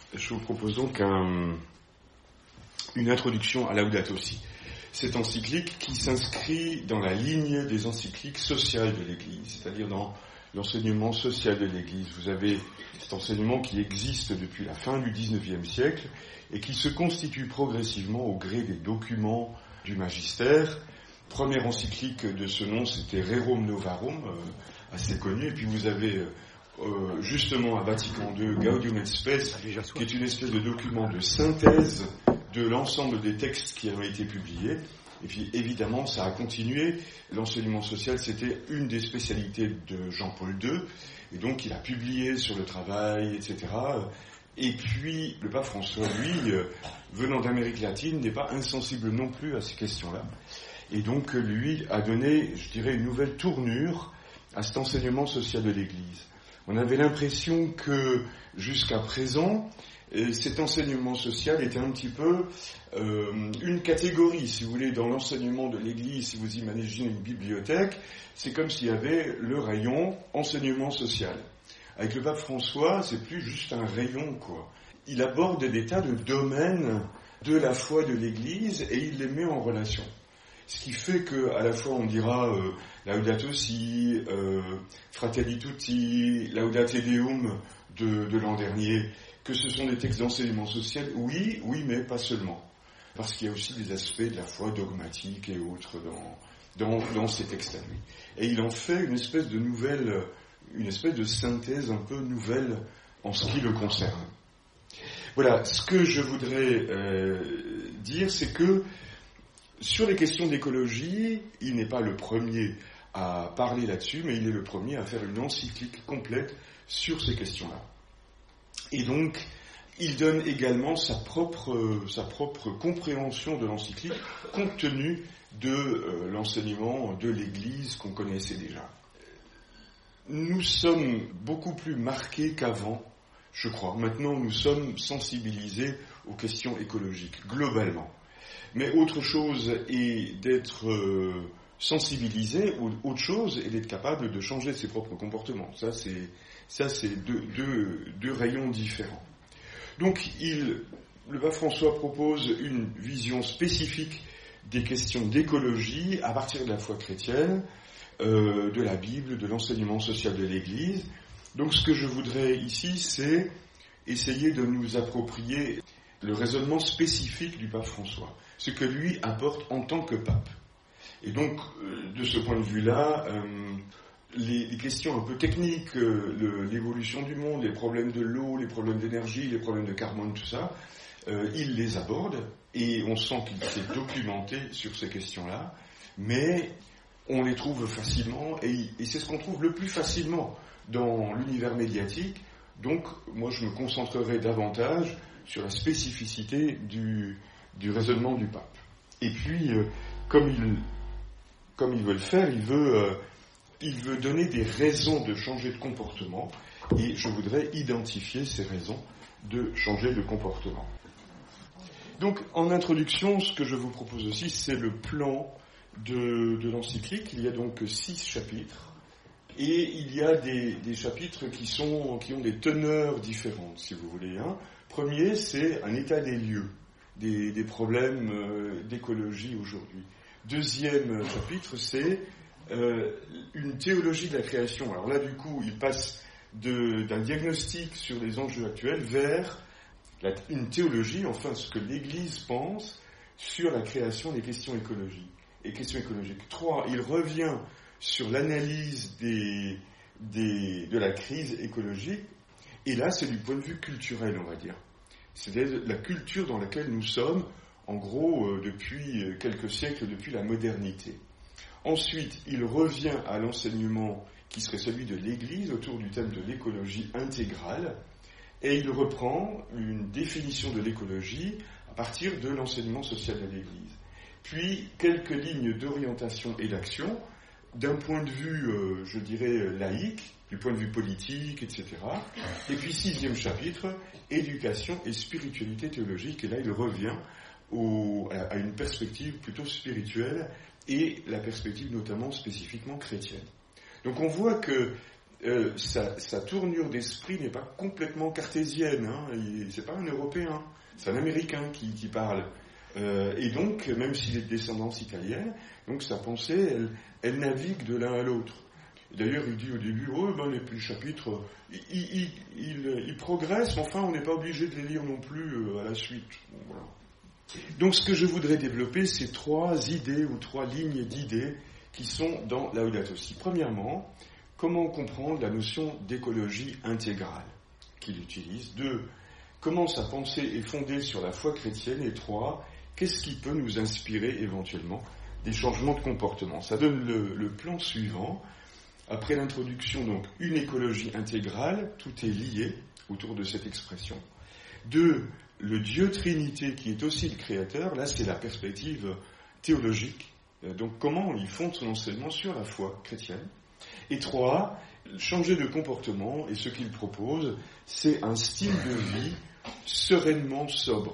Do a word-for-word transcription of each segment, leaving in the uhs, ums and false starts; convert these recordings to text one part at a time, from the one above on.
Je vous propose donc un, une introduction à Laudato Si. Cette encyclique qui s'inscrit dans la ligne des encycliques sociales de l'Église, c'est-à-dire dans l'enseignement social de l'Église. Vous avez cet enseignement qui existe depuis la fin du dix-neuvième siècle et qui se constitue progressivement au gré des documents du magistère. Première encyclique de ce nom, c'était Rerum Novarum, euh, assez connu. Et puis vous avez euh, justement à Vatican deux, Gaudium et Spes, qui est une espèce de document de synthèse de l'ensemble des textes qui ont été publiés. Et puis évidemment, ça a continué. L'enseignement social, c'était une des spécialités de Jean-Paul deux. Et donc, il a publié sur le travail, et cetera. Et puis, le pape François, lui, euh, venant d'Amérique latine, n'est pas insensible non plus à ces questions-là. Et donc, lui a donné, je dirais, une nouvelle tournure à cet enseignement social de l'Église. On avait l'impression que, jusqu'à présent, et cet enseignement social était un petit peu euh, une catégorie, si vous voulez, dans l'enseignement de l'Église. Si vous imaginez une bibliothèque, c'est comme s'il y avait le rayon enseignement social. Avec le pape François, c'est plus juste un rayon, quoi. Il aborde des tas de domaines de la foi de l'Église et il les met en relation. Ce qui fait qu'à la fois on dira euh, Laudato Si, euh, Fratelli Tutti, Laudate Deum de, de l'an dernier, que ce sont des textes d'enseignement social, oui, oui, mais pas seulement. Parce qu'il y a aussi des aspects de la foi dogmatique et autres dans, dans, dans ces textes à lui. Et il en fait une espèce de nouvelle, une espèce de synthèse un peu nouvelle en ce qui le concerne. Voilà, ce que je voudrais euh, dire, c'est que sur les questions d'écologie, il n'est pas le premier à parler là-dessus, mais il est le premier à faire une encyclique complète sur ces questions-là. Et donc, il donne également sa propre, sa propre compréhension de l'encyclique, compte tenu de euh, l'enseignement de l'Église qu'on connaissait déjà. Nous sommes beaucoup plus marqués qu'avant, je crois. Maintenant, nous sommes sensibilisés aux questions écologiques, globalement. Mais autre chose est d'être euh, sensibilisé, ou autre chose est d'être capable de changer ses propres comportements. Ça, c'est... Ça, c'est deux, deux, deux rayons différents. Donc, il, le pape François propose une vision spécifique des questions d'écologie à partir de la foi chrétienne, euh, de la Bible, de l'enseignement social de l'Église. Donc, ce que je voudrais ici, c'est essayer de nous approprier le raisonnement spécifique du pape François, ce que lui apporte en tant que pape. Et donc, euh, de ce point de vue-là, euh, Les, les questions un peu techniques, euh, le, l'évolution du monde, les problèmes de l'eau, les problèmes d'énergie, les problèmes de carbone, tout ça, euh, il les aborde et on sent qu'il s'est documenté sur ces questions-là, mais on les trouve facilement et, et c'est ce qu'on trouve le plus facilement dans l'univers médiatique. Donc, moi, je me concentrerai davantage sur la spécificité du, du raisonnement du pape. Et puis, euh, comme il, comme il veut le faire, il veut... Euh, Il veut donner des raisons de changer de comportement et je voudrais identifier ces raisons de changer de comportement. Donc, en introduction, ce que je vous propose aussi, c'est le plan de, de l'encyclique. Il y a donc six chapitres et il y a des, des chapitres qui, sont, qui ont des teneurs différentes, si vous voulez. Hein. Premier, c'est un état des lieux, des, des problèmes euh, d'écologie aujourd'hui. Deuxième chapitre, c'est Euh, une théologie de la création. Alors là, du coup, il passe de, d'un diagnostic sur les enjeux actuels vers la, une théologie, enfin, ce que l'Église pense sur la création des questions écologiques. Et questions écologiques. Trois, il revient sur l'analyse des, des, de la crise écologique. Et là, c'est du point de vue culturel, on va dire. C'est-à-dire la culture dans laquelle nous sommes, en gros, euh, depuis quelques siècles, depuis la modernité. Ensuite, il revient à l'enseignement qui serait celui de l'Église autour du thème de l'écologie intégrale et il reprend une définition de l'écologie à partir de l'enseignement social de l'Église. Puis, quelques lignes d'orientation et d'action d'un point de vue, euh, je dirais, laïque, du point de vue politique, et cetera. Et puis, sixième chapitre, éducation et spiritualité théologique. Et là, il revient au, à, à une perspective plutôt spirituelle et la perspective notamment spécifiquement chrétienne. Donc on voit que euh, sa, sa tournure d'esprit n'est pas complètement cartésienne. Hein. C'est pas un Européen, c'est un Américain qui, qui parle. Euh, et donc, même s'il est de descendance italienne, donc sa pensée, elle, elle navigue de l'un à l'autre. D'ailleurs, il dit au début, oh, ben, les, les chapitres, ils il, il, il progressent, enfin, on n'est pas obligé de les lire non plus euh, à la suite. Bon, voilà. Donc, ce que je voudrais développer, c'est trois idées ou trois lignes d'idées qui sont dans Laudato Si. Premièrement, comment comprendre la notion d'écologie intégrale qu'il utilise. Deux, comment sa pensée est fondée sur la foi chrétienne. Et trois, qu'est-ce qui peut nous inspirer éventuellement des changements de comportement. Ça donne le, le plan suivant. Après l'introduction, donc, une écologie intégrale, tout est lié autour de cette expression. Deux, le Dieu Trinité qui est aussi le Créateur, là c'est la perspective théologique. Donc comment il fonde son enseignement sur la foi chrétienne. Et trois, changer de comportement, et ce qu'il propose, c'est un style de vie sereinement sobre.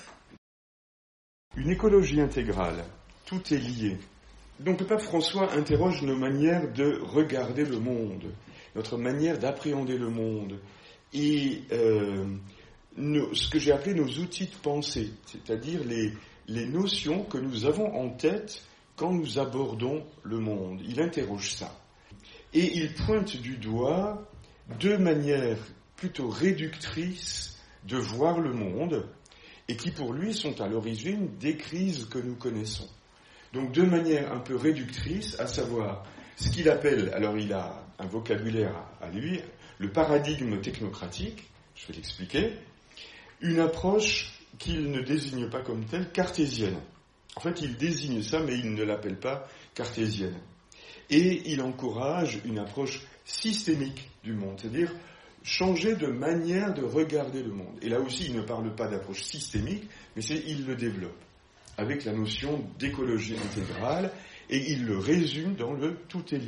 Une écologie intégrale, tout est lié. Donc le pape François interroge nos manières de regarder le monde, notre manière d'appréhender le monde, et euh, nos, ce que j'ai appelé nos outils de pensée, c'est-à-dire les, les notions que nous avons en tête quand nous abordons le monde. Il interroge ça. Et il pointe du doigt deux manières plutôt réductrices de voir le monde, et qui pour lui sont à l'origine des crises que nous connaissons. Donc deux manières un peu réductrices, à savoir ce qu'il appelle, alors il a un vocabulaire à lui, le paradigme technocratique, je vais l'expliquer, une approche qu'il ne désigne pas comme telle, cartésienne. En fait, il désigne ça, mais il ne l'appelle pas cartésienne. Et il encourage une approche systémique du monde, c'est-à-dire changer de manière de regarder le monde. Et là aussi, il ne parle pas d'approche systémique, mais c'est, il le développe avec la notion d'écologie intégrale, et il le résume dans le « tout est lié ».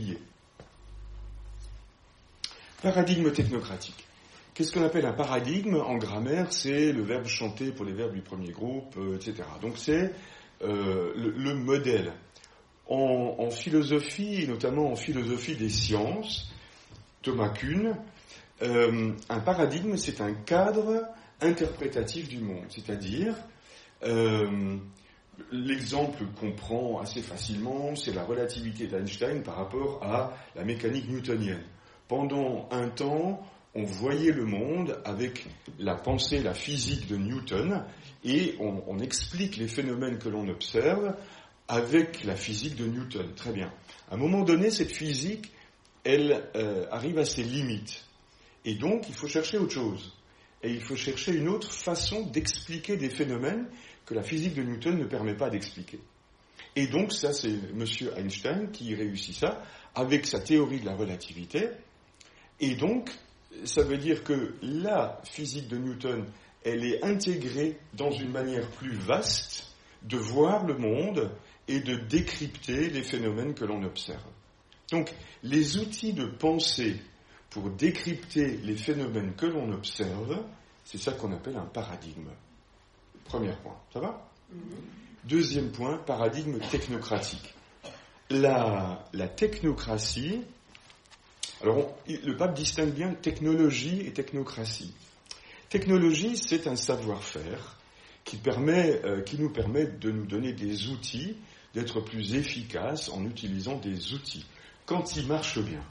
Paradigme technocratique. Qu'est-ce qu'on appelle un paradigme en grammaire? C'est le verbe chanter pour les verbes du premier groupe, euh, et cetera. Donc c'est euh, le, le modèle. En, en philosophie, et notamment en philosophie des sciences, Thomas Kuhn, euh, un paradigme, c'est un cadre interprétatif du monde. C'est-à-dire, euh, l'exemple qu'on prend assez facilement, c'est la relativité d'Einstein par rapport à la mécanique newtonienne. Pendant un temps, on voyait le monde avec la pensée, la physique de Newton, et on, on explique les phénomènes que l'on observe avec la physique de Newton. Très bien. À un moment donné, cette physique, elle euh, arrive à ses limites. Et donc, il faut chercher autre chose. Et il faut chercher une autre façon d'expliquer des phénomènes que la physique de Newton ne permet pas d'expliquer. Et donc, ça, c'est M. Einstein qui réussit ça avec sa théorie de la relativité. Et donc, ça veut dire que la physique de Newton, elle est intégrée dans une manière plus vaste de voir le monde et de décrypter les phénomènes que l'on observe. Donc, les outils de pensée pour décrypter les phénomènes que l'on observe, c'est ça qu'on appelle un paradigme. Premier point, ça va ? Mm-hmm. Deuxième point, paradigme technocratique. La, la technocratie, alors on, le pape distingue bien technologie et technocratie. Technologie, c'est un savoir-faire qui, permet, euh, qui nous permet de nous donner des outils, d'être plus efficaces en utilisant des outils, quand ils marchent bien.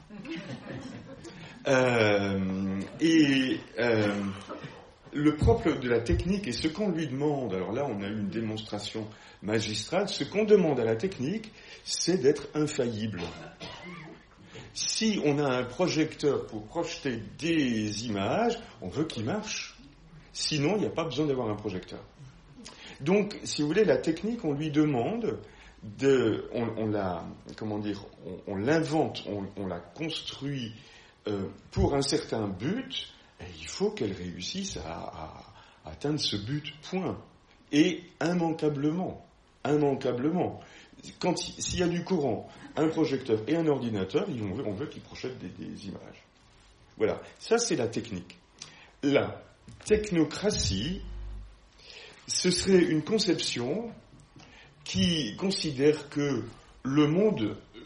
Euh, et euh, le propre de la technique et ce qu'on lui demande, alors là on a eu une démonstration magistrale, ce qu'on demande à la technique, c'est d'être infaillible. Si on a un projecteur pour projeter des images, on veut qu'il marche. Sinon, il n'y a pas besoin d'avoir un projecteur. Donc, si vous voulez, la technique, on lui demande de, on, on la, comment dire, on, on l'invente, on, on la construit euh, pour un certain but, et il faut qu'elle réussisse à, à, à atteindre ce but, point. Et immanquablement, immanquablement. Quand, s'il y a du courant, un projecteur et un ordinateur, on veut, on veut qu'ils projettent des, des images. Voilà, ça c'est la technique. La technocratie, ce serait une conception qui considère que le monde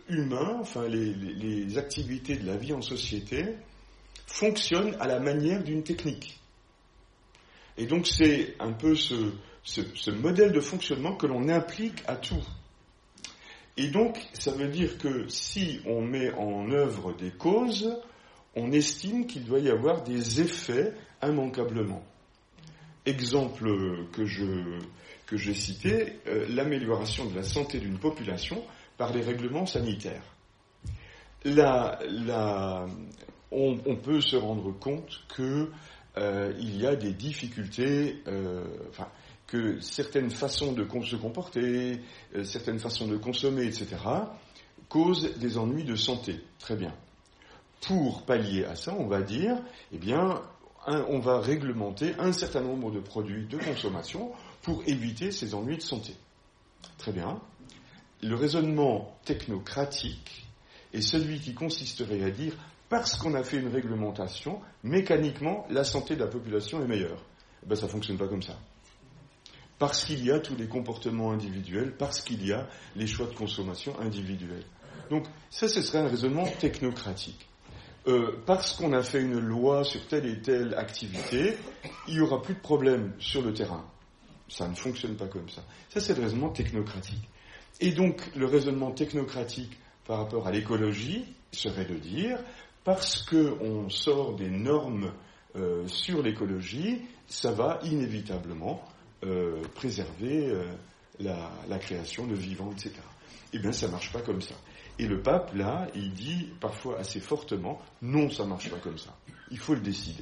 humain, enfin les, les, les activités de la vie en société, fonctionnent à la manière d'une technique. Et donc c'est un peu ce, ce, ce modèle de fonctionnement que l'on implique à tout. Et donc ça veut dire que si on met en œuvre des causes, on estime qu'il doit y avoir des effets immanquablement. Exemple que, je, que j'ai cité, euh, l'amélioration de la santé d'une population par les règlements sanitaires. Là, là, on, on peut se rendre compte qu'il euh, y a des difficultés, euh, enfin, que certaines façons de se comporter, euh, certaines façons de consommer, et cetera, causent des ennuis de santé. Très bien. Pour pallier à ça, on va dire, eh bien, un, on va réglementer un certain nombre de produits de consommation pour éviter ces ennuis de santé. Très bien. Le raisonnement technocratique est celui qui consisterait à dire, parce qu'on a fait une réglementation, mécaniquement, la santé de la population est meilleure. Eh bien, ça ne fonctionne pas comme ça. Parce qu'il y a tous les comportements individuels, parce qu'il y a les choix de consommation individuels. Donc, ça, ce serait un raisonnement technocratique. Euh, parce qu'on a fait une loi sur telle et telle activité, il n'y aura plus de problème sur le terrain. Ça ne fonctionne pas comme ça. Ça, c'est le raisonnement technocratique. Et donc, le raisonnement technocratique par rapport à l'écologie serait de dire, parce qu'on sort des normes euh, sur l'écologie, ça va inévitablement euh, préserver euh, la, la création de vivants, et cetera. Eh bien, ça ne marche pas comme ça. Et le pape, là, il dit parfois assez fortement, non, ça ne marche pas comme ça. Il faut le décider.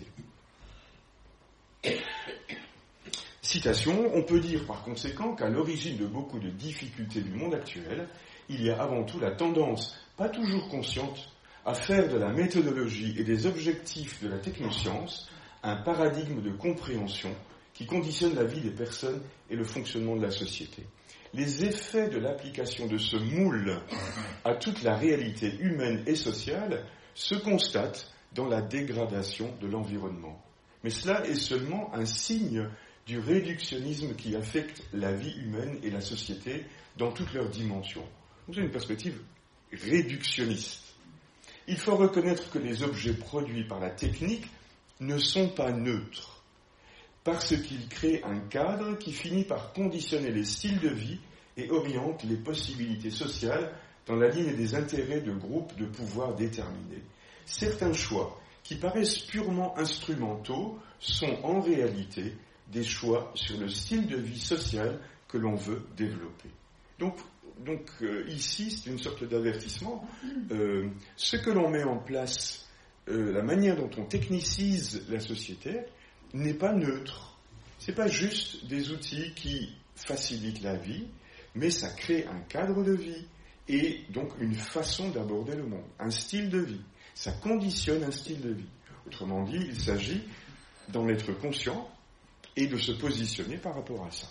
Citation, on peut dire par conséquent qu'à l'origine de beaucoup de difficultés du monde actuel, il y a avant tout la tendance, pas toujours consciente, à faire de la méthodologie et des objectifs de la technoscience un paradigme de compréhension qui conditionne la vie des personnes et le fonctionnement de la société. Les effets de l'application de ce moule à toute la réalité humaine et sociale se constatent dans la dégradation de l'environnement. Mais cela est seulement un signe du réductionnisme qui affecte la vie humaine et la société dans toutes leurs dimensions. C'est une perspective réductionniste. Il faut reconnaître que les objets produits par la technique ne sont pas neutres, parce qu'ils créent un cadre qui finit par conditionner les styles de vie et oriente les possibilités sociales dans la ligne des intérêts de groupes de pouvoir déterminés. Certains choix, qui paraissent purement instrumentaux, sont en réalité des choix sur le style de vie social que l'on veut développer. Donc, donc euh, ici, c'est une sorte d'avertissement. Euh, ce que l'on met en place, euh, la manière dont on technicise la société, n'est pas neutre. Ce n'est pas juste des outils qui facilitent la vie, mais ça crée un cadre de vie et donc une façon d'aborder le monde, un style de vie. Ça conditionne un style de vie. Autrement dit, il s'agit d'en être conscient et de se positionner par rapport à ça.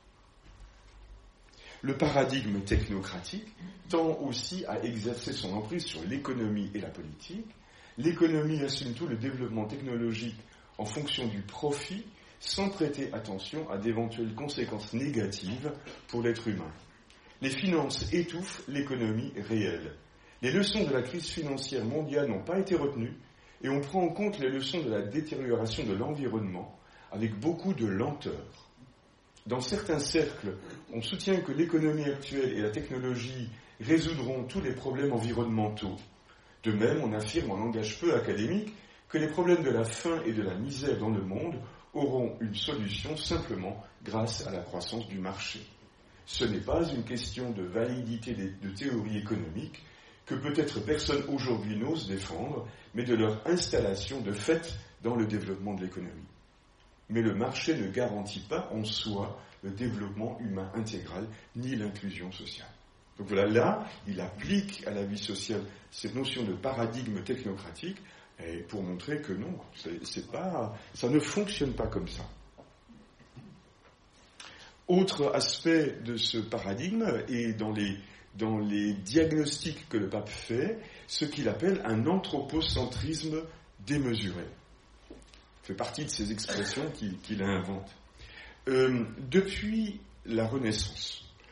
Le paradigme technocratique tend aussi à exercer son emprise sur l'économie et la politique. L'économie assume tout le développement technologique en fonction du profit, sans prêter attention à d'éventuelles conséquences négatives pour l'être humain. Les finances étouffent l'économie réelle. Les leçons de la crise financière mondiale n'ont pas été retenues et on prend en compte les leçons de la détérioration de l'environnement avec beaucoup de lenteur. Dans certains cercles, on soutient que l'économie actuelle et la technologie résoudront tous les problèmes environnementaux. De même, on affirme en langage peu académique que les problèmes de la faim et de la misère dans le monde auront une solution simplement grâce à la croissance du marché. Ce n'est pas une question de validité de théories économiques que peut-être personne aujourd'hui n'ose défendre, mais de leur installation de fait dans le développement de l'économie. Mais le marché ne garantit pas en soi le développement humain intégral ni l'inclusion sociale. Donc voilà, là, il applique à la vie sociale cette notion de paradigme technocratique et pour montrer que non, c'est, c'est pas, ça ne fonctionne pas comme ça. Autre aspect de ce paradigme est dans les, dans les diagnostics que le pape fait, ce qu'il appelle un anthropocentrisme démesuré. Ça fait partie de ces expressions qu'il, qu'il invente. Euh, depuis la Renaissance,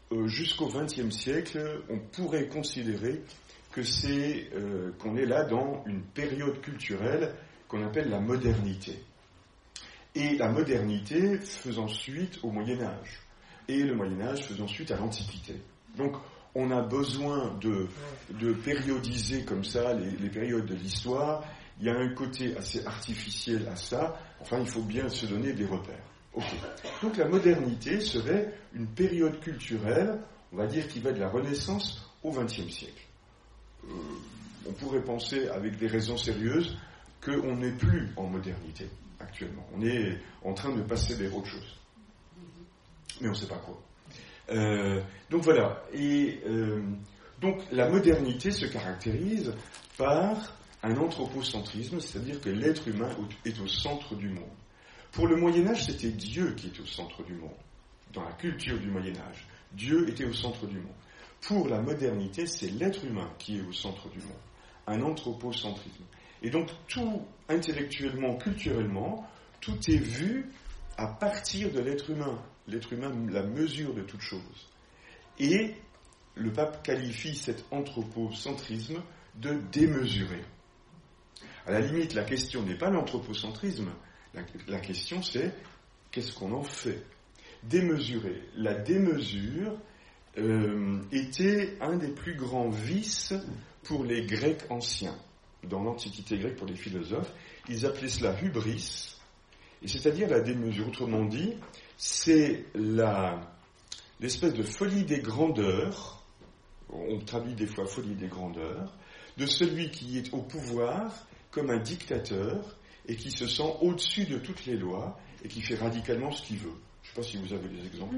euh, jusqu'au vingtième siècle, on pourrait considérer que c'est, euh, qu'on est là dans une période culturelle qu'on appelle la modernité. Et la modernité faisant suite au Moyen-Âge. Et le Moyen-Âge faisant suite à l'Antiquité. Donc, on a besoin de, de périodiser comme ça les, les périodes de l'histoire. Il y a un côté assez artificiel à ça. Enfin, il faut bien se donner des repères. Okay. Donc, la modernité serait une période culturelle, on va dire, qui va de la Renaissance au vingtième siècle. Euh, on pourrait penser, avec des raisons sérieuses, qu'on n'est plus en modernité actuellement. On est en train de passer vers autre chose. Mais on ne sait pas quoi. Euh, donc voilà. Et euh, donc la modernité se caractérise par un anthropocentrisme, c'est-à-dire que l'être humain est au centre du monde. Pour le Moyen-Âge, c'était Dieu qui était au centre du monde. Dans la culture du Moyen-Âge, Dieu était au centre du monde. Pour la modernité, c'est l'être humain qui est au centre du monde. Un anthropocentrisme. Et donc tout, intellectuellement, culturellement, tout est vu à partir de l'être humain. L'être humain, la mesure de toute chose. Et le pape qualifie cet anthropocentrisme de démesuré. À la limite, la question n'est pas l'anthropocentrisme. La, la question, c'est qu'est-ce qu'on en fait ? Démesuré. La démesure euh, était un des plus grands vices pour les Grecs anciens. Dans l'Antiquité grecque, pour les philosophes, ils appelaient cela hubris, et c'est-à-dire la démesure. Autrement dit, c'est la, l'espèce de folie des grandeurs, on traduit des fois folie des grandeurs, de celui qui est au pouvoir comme un dictateur et qui se sent au-dessus de toutes les lois et qui fait radicalement ce qu'il veut. Je ne sais pas si vous avez des exemples.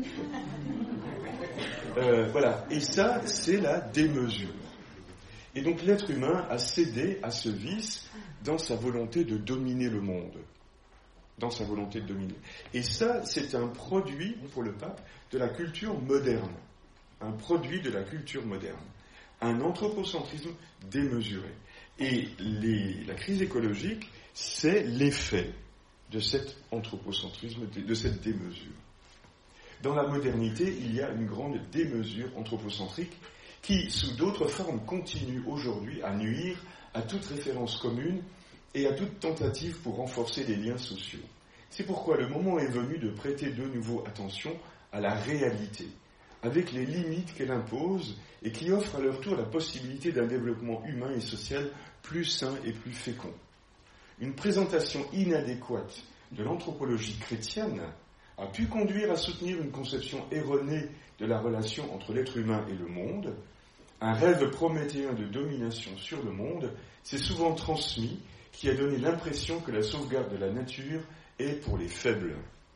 euh, voilà. Et ça, c'est la démesure. Et donc l'être humain a cédé à ce vice dans sa volonté de dominer le monde. Dans sa volonté de dominer. Et ça, c'est un produit, pour le pape, de la culture moderne. Un produit de la culture moderne. Un anthropocentrisme démesuré. Et les, la crise écologique, c'est l'effet de cet anthropocentrisme, de cette démesure. Dans la modernité, il y a une grande démesure anthropocentrique qui, sous d'autres formes, continue aujourd'hui à nuire à toute référence commune et à toute tentative pour renforcer les liens sociaux. C'est pourquoi le moment est venu de prêter de nouveau attention à la réalité, avec les limites qu'elle impose et qui offre à leur tour la possibilité d'un développement humain et social plus sain et plus fécond. Une présentation inadéquate de l'anthropologie chrétienne a pu conduire à soutenir une conception erronée de la relation entre l'être humain et le monde. Un rêve prométhéen de domination sur le monde s'est souvent transmis, qui a donné l'impression que la sauvegarde de la nature est pour les faibles.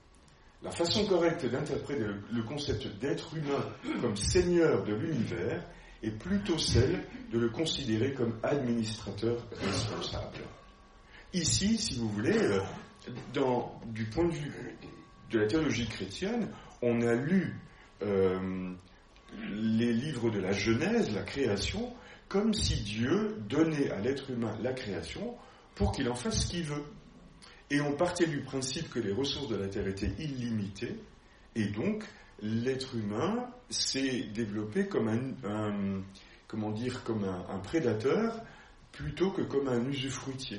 La façon correcte d'interpréter le concept d'être humain comme seigneur de l'univers est plutôt celle de le considérer comme administrateur responsable. Ici, si vous voulez, dans, du point de vue de la théologie chrétienne, on a lu euh, les livres de la Genèse, la création, comme si Dieu donnait à l'être humain la création pour qu'il en fasse ce qu'il veut. Et on partait du principe que les ressources de la Terre étaient illimitées, et donc l'être humain s'est développé comme un, un comment dire, comme un, un prédateur plutôt que comme un usufruitier.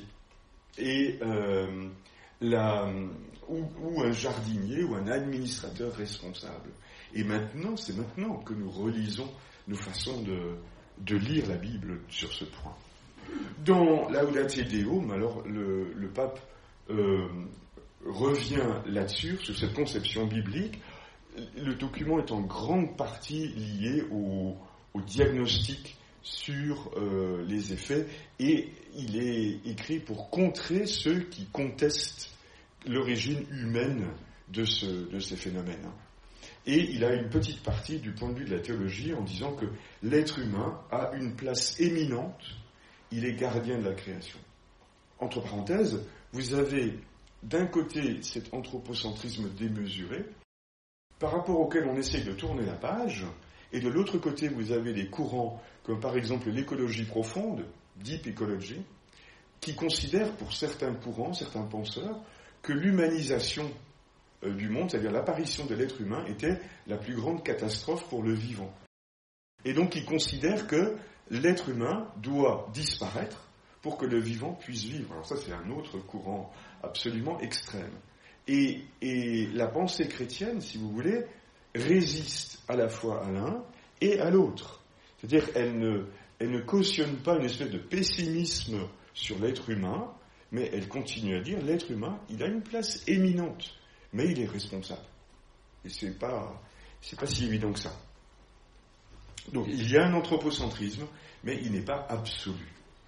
Et euh, la, ou, ou un jardinier ou un administrateur responsable. Et maintenant, c'est maintenant que nous relisons nos façons de, de lire la Bible sur ce point. Dans Laudate Deum, alors le, le pape euh, revient là-dessus, sur cette conception biblique. Le document est en grande partie lié au, au diagnostic sur euh, les effets, et il est écrit pour contrer ceux qui contestent l'origine humaine de, ce, de ces phénomènes. Et il a une petite partie du point de vue de la théologie en disant que l'être humain a une place éminente, il est gardien de la création. Entre parenthèses, vous avez d'un côté cet anthropocentrisme démesuré, par rapport auquel on essaye de tourner la page, et de l'autre côté, vous avez des courants comme par exemple l'écologie profonde, Deep Ecology, qui considèrent pour certains courants, certains penseurs, que l'humanisation euh, du monde, c'est-à-dire l'apparition de l'être humain, était la plus grande catastrophe pour le vivant. Et donc il considère que l'être humain doit disparaître pour que le vivant puisse vivre. Alors ça, c'est un autre courant absolument extrême. Et, et la pensée chrétienne, si vous voulez, résiste à la fois à l'un et à l'autre. C'est-à-dire qu'elle ne, elle ne cautionne pas une espèce de pessimisme sur l'être humain, mais elle continue à dire l'être humain, il a une place éminente, mais il est responsable. Et c'est pas, c'est pas si évident que ça. Donc il y a un anthropocentrisme, mais il n'est pas absolu.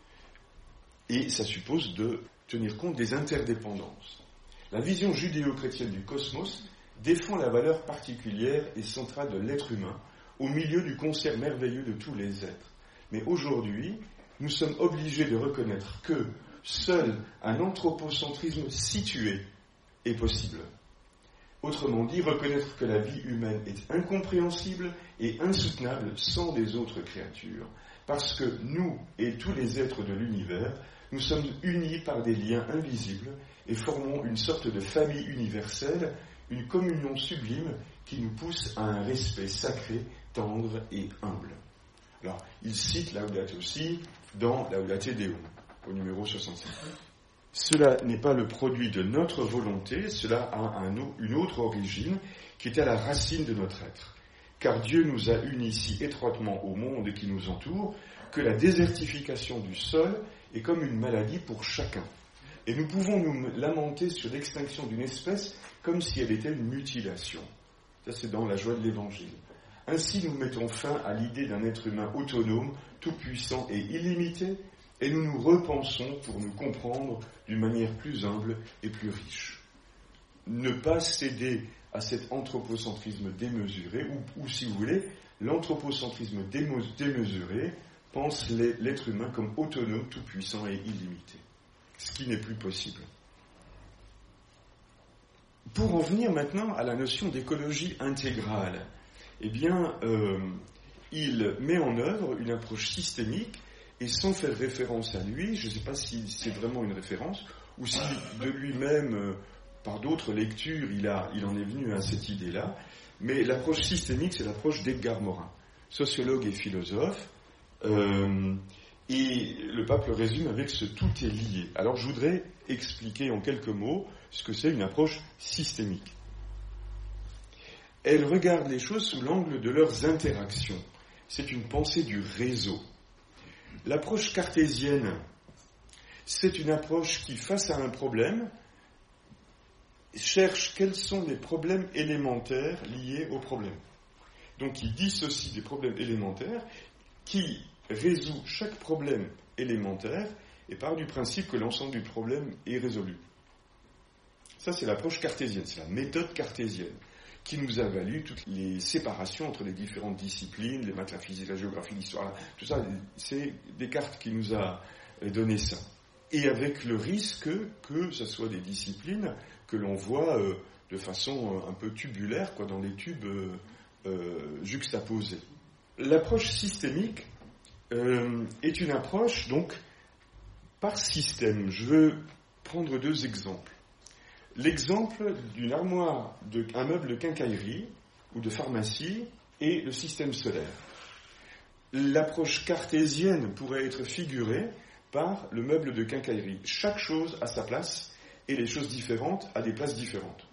Et ça suppose de tenir compte des interdépendances. La vision judéo-chrétienne du cosmos défend la valeur particulière et centrale de l'être humain au milieu du concert merveilleux de tous les êtres. Mais aujourd'hui, nous sommes obligés de reconnaître que seul un anthropocentrisme situé est possible. Autrement dit, reconnaître que la vie humaine est incompréhensible et insoutenable sans des autres créatures, parce que nous et tous les êtres de l'univers, nous sommes unis par des liens invisibles et formons une sorte de famille universelle, une communion sublime qui nous pousse à un respect sacré, tendre et humble. Alors, il cite Laudato Si dans Laudate Deum, au numéro soixante-cinq. Cela n'est pas le produit de notre volonté, cela a un, une autre origine qui est à la racine de notre être. Car Dieu nous a unis si étroitement au monde qui nous entoure que la désertification du sol est comme une maladie pour chacun. Et nous pouvons nous lamenter sur l'extinction d'une espèce comme si elle était une mutilation. Ça, c'est dans la joie de l'Évangile. Ainsi, nous mettons fin à l'idée d'un être humain autonome, tout-puissant et illimité, et nous nous repensons pour nous comprendre d'une manière plus humble et plus riche. Ne pas céder à cet anthropocentrisme démesuré, ou, ou si vous voulez, l'anthropocentrisme démesuré pense l'être humain comme autonome, tout-puissant et illimité. Ce qui n'est plus possible. Pour en venir maintenant à la notion d'écologie intégrale, eh bien, euh, il met en œuvre une approche systémique, et sans faire référence à lui, je ne sais pas si c'est vraiment une référence, ou si de lui-même, euh, par d'autres lectures, il, a, il en est venu à cette idée-là, mais l'approche systémique, c'est l'approche d'Edgar Morin, sociologue et philosophe, euh, et le pape le résume avec ce « tout est lié ». Alors je voudrais expliquer en quelques mots ce que c'est une approche systémique. Elle regarde les choses sous l'angle de leurs interactions. C'est une pensée du réseau. L'approche cartésienne, c'est une approche qui, face à un problème, cherche quels sont les problèmes élémentaires liés au problème. Donc il dissocie des problèmes élémentaires, qui résout chaque problème élémentaire et part du principe que l'ensemble du problème est résolu. Ça, c'est l'approche cartésienne, c'est la méthode cartésienne, qui nous a valu toutes les séparations entre les différentes disciplines, les maths, la physique, la géographie, l'histoire, tout ça, c'est Descartes qui nous a donné ça. Et avec le risque que ce soit des disciplines que l'on voit euh, de façon euh, un peu tubulaire, quoi, dans des tubes euh, euh, juxtaposés. L'approche systémique euh, est une approche, donc, par système. Je veux prendre deux exemples. L'exemple d'une armoire, de, un meuble de quincaillerie ou de pharmacie et le système solaire. L'approche cartésienne pourrait être figurée par le meuble de quincaillerie. Chaque chose a sa place et les choses différentes à des places différentes.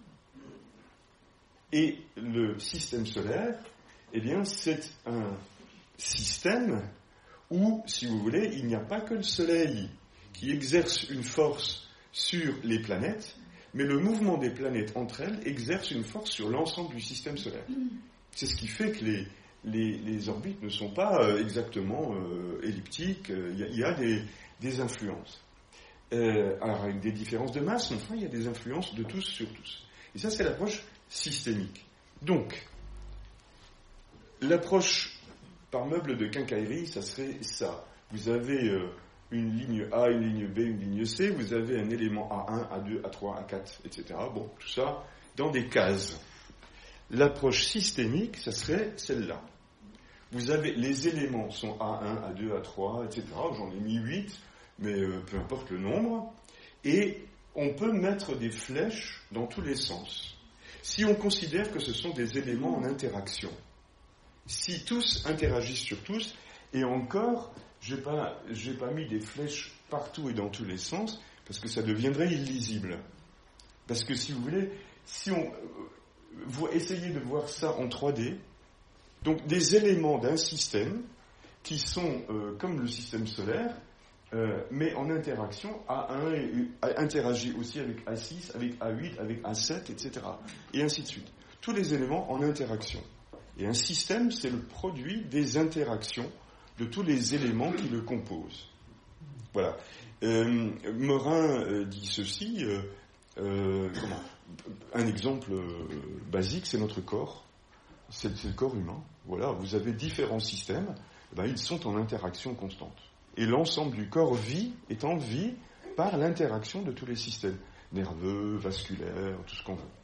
Et le système solaire, eh bien, c'est un système où, si vous voulez, il n'y a pas que le Soleil qui exerce une force sur les planètes, mais le mouvement des planètes entre elles exerce une force sur l'ensemble du système solaire. C'est ce qui fait que les, les, les orbites ne sont pas euh, exactement euh, elliptiques, il y a, il y a des, des influences. Euh, alors avec des différences de masse, mais enfin il y a des influences de tous sur tous. Et ça c'est l'approche systémique. Donc, l'approche par meuble de quincaillerie, ça serait ça. Vous avez... Euh, une ligne A, une ligne B, une ligne C, vous avez un élément A un, A deux, A trois, A quatre, et cetera. Bon, tout ça dans des cases. L'approche systémique, ça serait celle-là. Vous avez, les éléments sont A un, A deux, A trois, et cetera. J'en ai mis huit, mais euh, peu importe le nombre. Et on peut mettre des flèches dans tous les sens. Si on considère que ce sont des éléments en interaction, si tous interagissent sur tous, et encore, je n'ai pas, j'ai pas mis des flèches partout et dans tous les sens, parce que ça deviendrait illisible. Parce que si vous voulez, si on vous essayez de voir ça en trois D, donc des éléments d'un système qui sont euh, comme le système solaire, euh, mais en interaction, A un et, a, interagit aussi avec A six, avec A huit, avec A sept, et cetera. Et ainsi de suite. Tous les éléments en interaction. Et un système, c'est le produit des interactions de tous les éléments qui le composent. Voilà. Euh, Morin euh, dit ceci, euh, euh, comment un exemple euh, basique, c'est notre corps. C'est, c'est le corps humain. Voilà, vous avez différents systèmes, ben, ils sont en interaction constante. Et l'ensemble du corps vit, est en vie par l'interaction de tous les systèmes, nerveux, vasculaires, tout ce qu'on veut.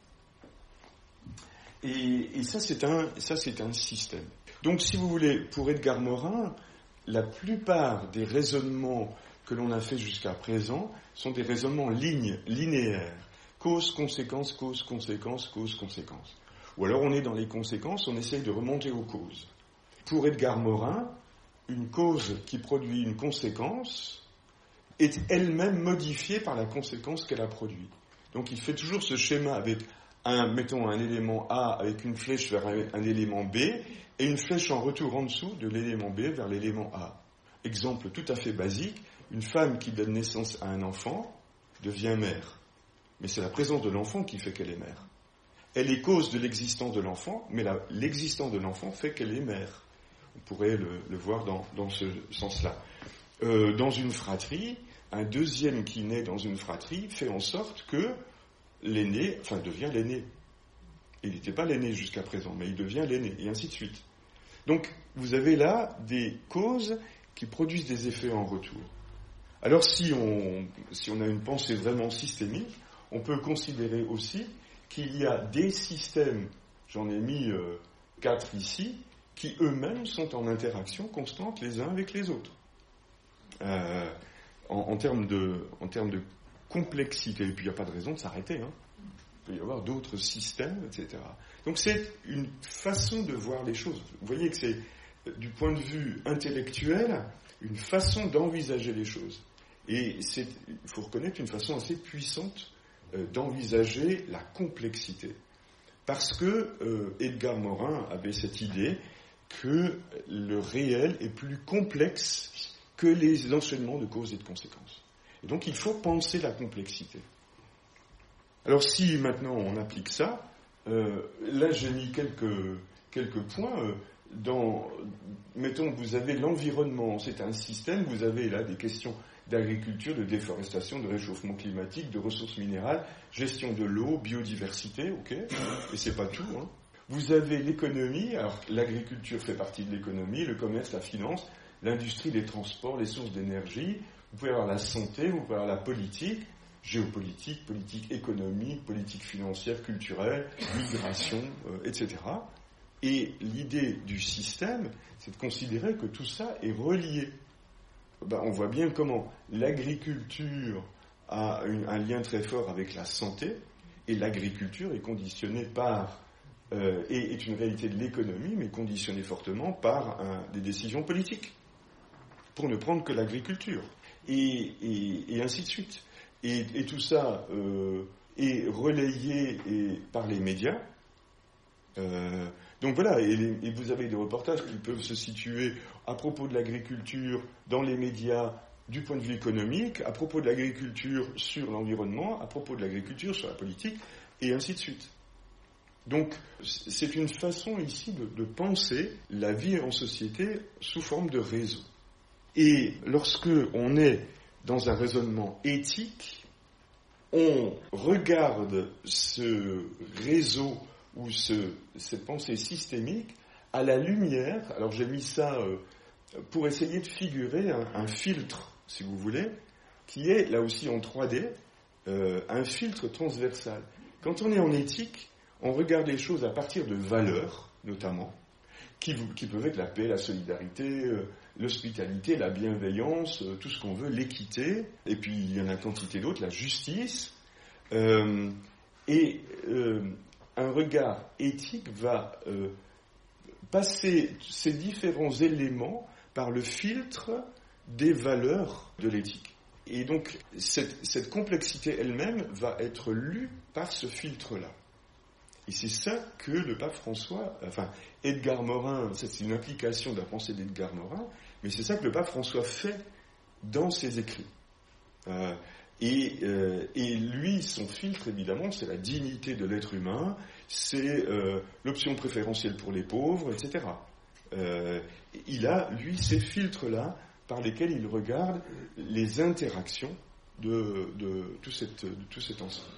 Et, et ça, c'est un, ça, c'est un système. Donc, si vous voulez, pour Edgar Morin, la plupart des raisonnements que l'on a fait jusqu'à présent sont des raisonnements lignes, linéaires. Cause, conséquence, cause, conséquence, cause, conséquence. Ou alors on est dans les conséquences, on essaye de remonter aux causes. Pour Edgar Morin, une cause qui produit une conséquence est elle-même modifiée par la conséquence qu'elle a produite. Donc il fait toujours ce schéma avec un, mettons un élément A avec une flèche vers un, un élément B et une flèche en retour en dessous de l'élément B vers l'élément A. Exemple tout à fait basique, une femme qui donne naissance à un enfant devient mère. Mais c'est la présence de l'enfant qui fait qu'elle est mère. Elle est cause de l'existence de l'enfant, mais la, l'existence de l'enfant fait qu'elle est mère. On pourrait le, le voir dans, dans ce sens-là. Euh, dans une fratrie, un deuxième qui naît dans une fratrie fait en sorte que l'aîné, enfin devient l'aîné. Il n'était pas l'aîné jusqu'à présent, mais il devient l'aîné, et ainsi de suite. Donc, vous avez là des causes qui produisent des effets en retour. Alors, si on, si on a une pensée vraiment systémique, on peut considérer aussi qu'il y a des systèmes, j'en ai mis euh, quatre ici, qui eux-mêmes sont en interaction constante les uns avec les autres. Euh, en, en, termes de, en termes de complexité, et puis il n'y a pas de raison de s'arrêter, hein. Il peut y avoir d'autres systèmes, et cetera. Donc c'est une façon de voir les choses. Vous voyez que c'est, du point de vue intellectuel, une façon d'envisager les choses. Et c'est, il faut reconnaître, une façon assez puissante euh, d'envisager la complexité. Parce que euh, Edgar Morin avait cette idée que le réel est plus complexe que les enchaînements de causes et de conséquences. Et donc il faut penser la complexité. Alors si maintenant on applique ça, euh, là j'ai mis quelques, quelques points. Euh, dans, mettons, vous avez l'environnement, c'est un système, vous avez là des questions d'agriculture, de déforestation, de réchauffement climatique, de ressources minérales, gestion de l'eau, biodiversité, ok, et c'est pas tout, hein. Vous avez l'économie, alors l'agriculture fait partie de l'économie, le commerce, la finance, l'industrie, les transports, les sources d'énergie, vous pouvez avoir la santé, vous pouvez avoir la politique, géopolitique, politique économique, politique financière, culturelle, migration, euh, et cetera. Et l'idée du système, c'est de considérer que tout ça est relié. Ben, on voit bien comment l'agriculture a une, un lien très fort avec la santé, et l'agriculture est conditionnée par, euh, et est une réalité de l'économie, mais conditionnée fortement par un, des décisions politiques, pour ne prendre que l'agriculture, et, et, et ainsi de suite. Et, et tout ça euh, est relayé et, par les médias. Euh, donc voilà, et, les, et vous avez des reportages qui peuvent se situer à propos de l'agriculture dans les médias du point de vue économique, à propos de l'agriculture sur l'environnement, à propos de l'agriculture sur la politique, et ainsi de suite. Donc c'est une façon ici de, de penser la vie en société sous forme de réseau. Et lorsque on est dans un raisonnement éthique, on regarde ce réseau ou ce, cette pensée systémique à la lumière, alors j'ai mis ça euh, pour essayer de figurer un, un filtre, si vous voulez, qui est là aussi en trois D, euh, un filtre transversal. Quand on est en éthique, on regarde les choses à partir de valeurs, notamment, qui, qui peuvent être la paix, la solidarité, euh, l'hospitalité, la bienveillance, euh, tout ce qu'on veut, l'équité, et puis il y en a quantité d'autres, la justice, euh, et euh, un regard éthique va euh, passer ces différents éléments par le filtre des valeurs de l'éthique. Et donc, cette, cette complexité elle-même va être lue par ce filtre-là. Et c'est ça que le pape François, enfin, Edgar Morin, c'est une implication de la pensée d'Edgar Morin, mais c'est ça que le pape François fait dans ses écrits. Euh, et, euh, et lui, son filtre, évidemment, c'est la dignité de l'être humain, c'est euh, l'option préférentielle pour les pauvres, et cetera. Euh, il a, lui, ces filtres-là, par lesquels il regarde les interactions de, de, tout, cette, de tout cet ensemble.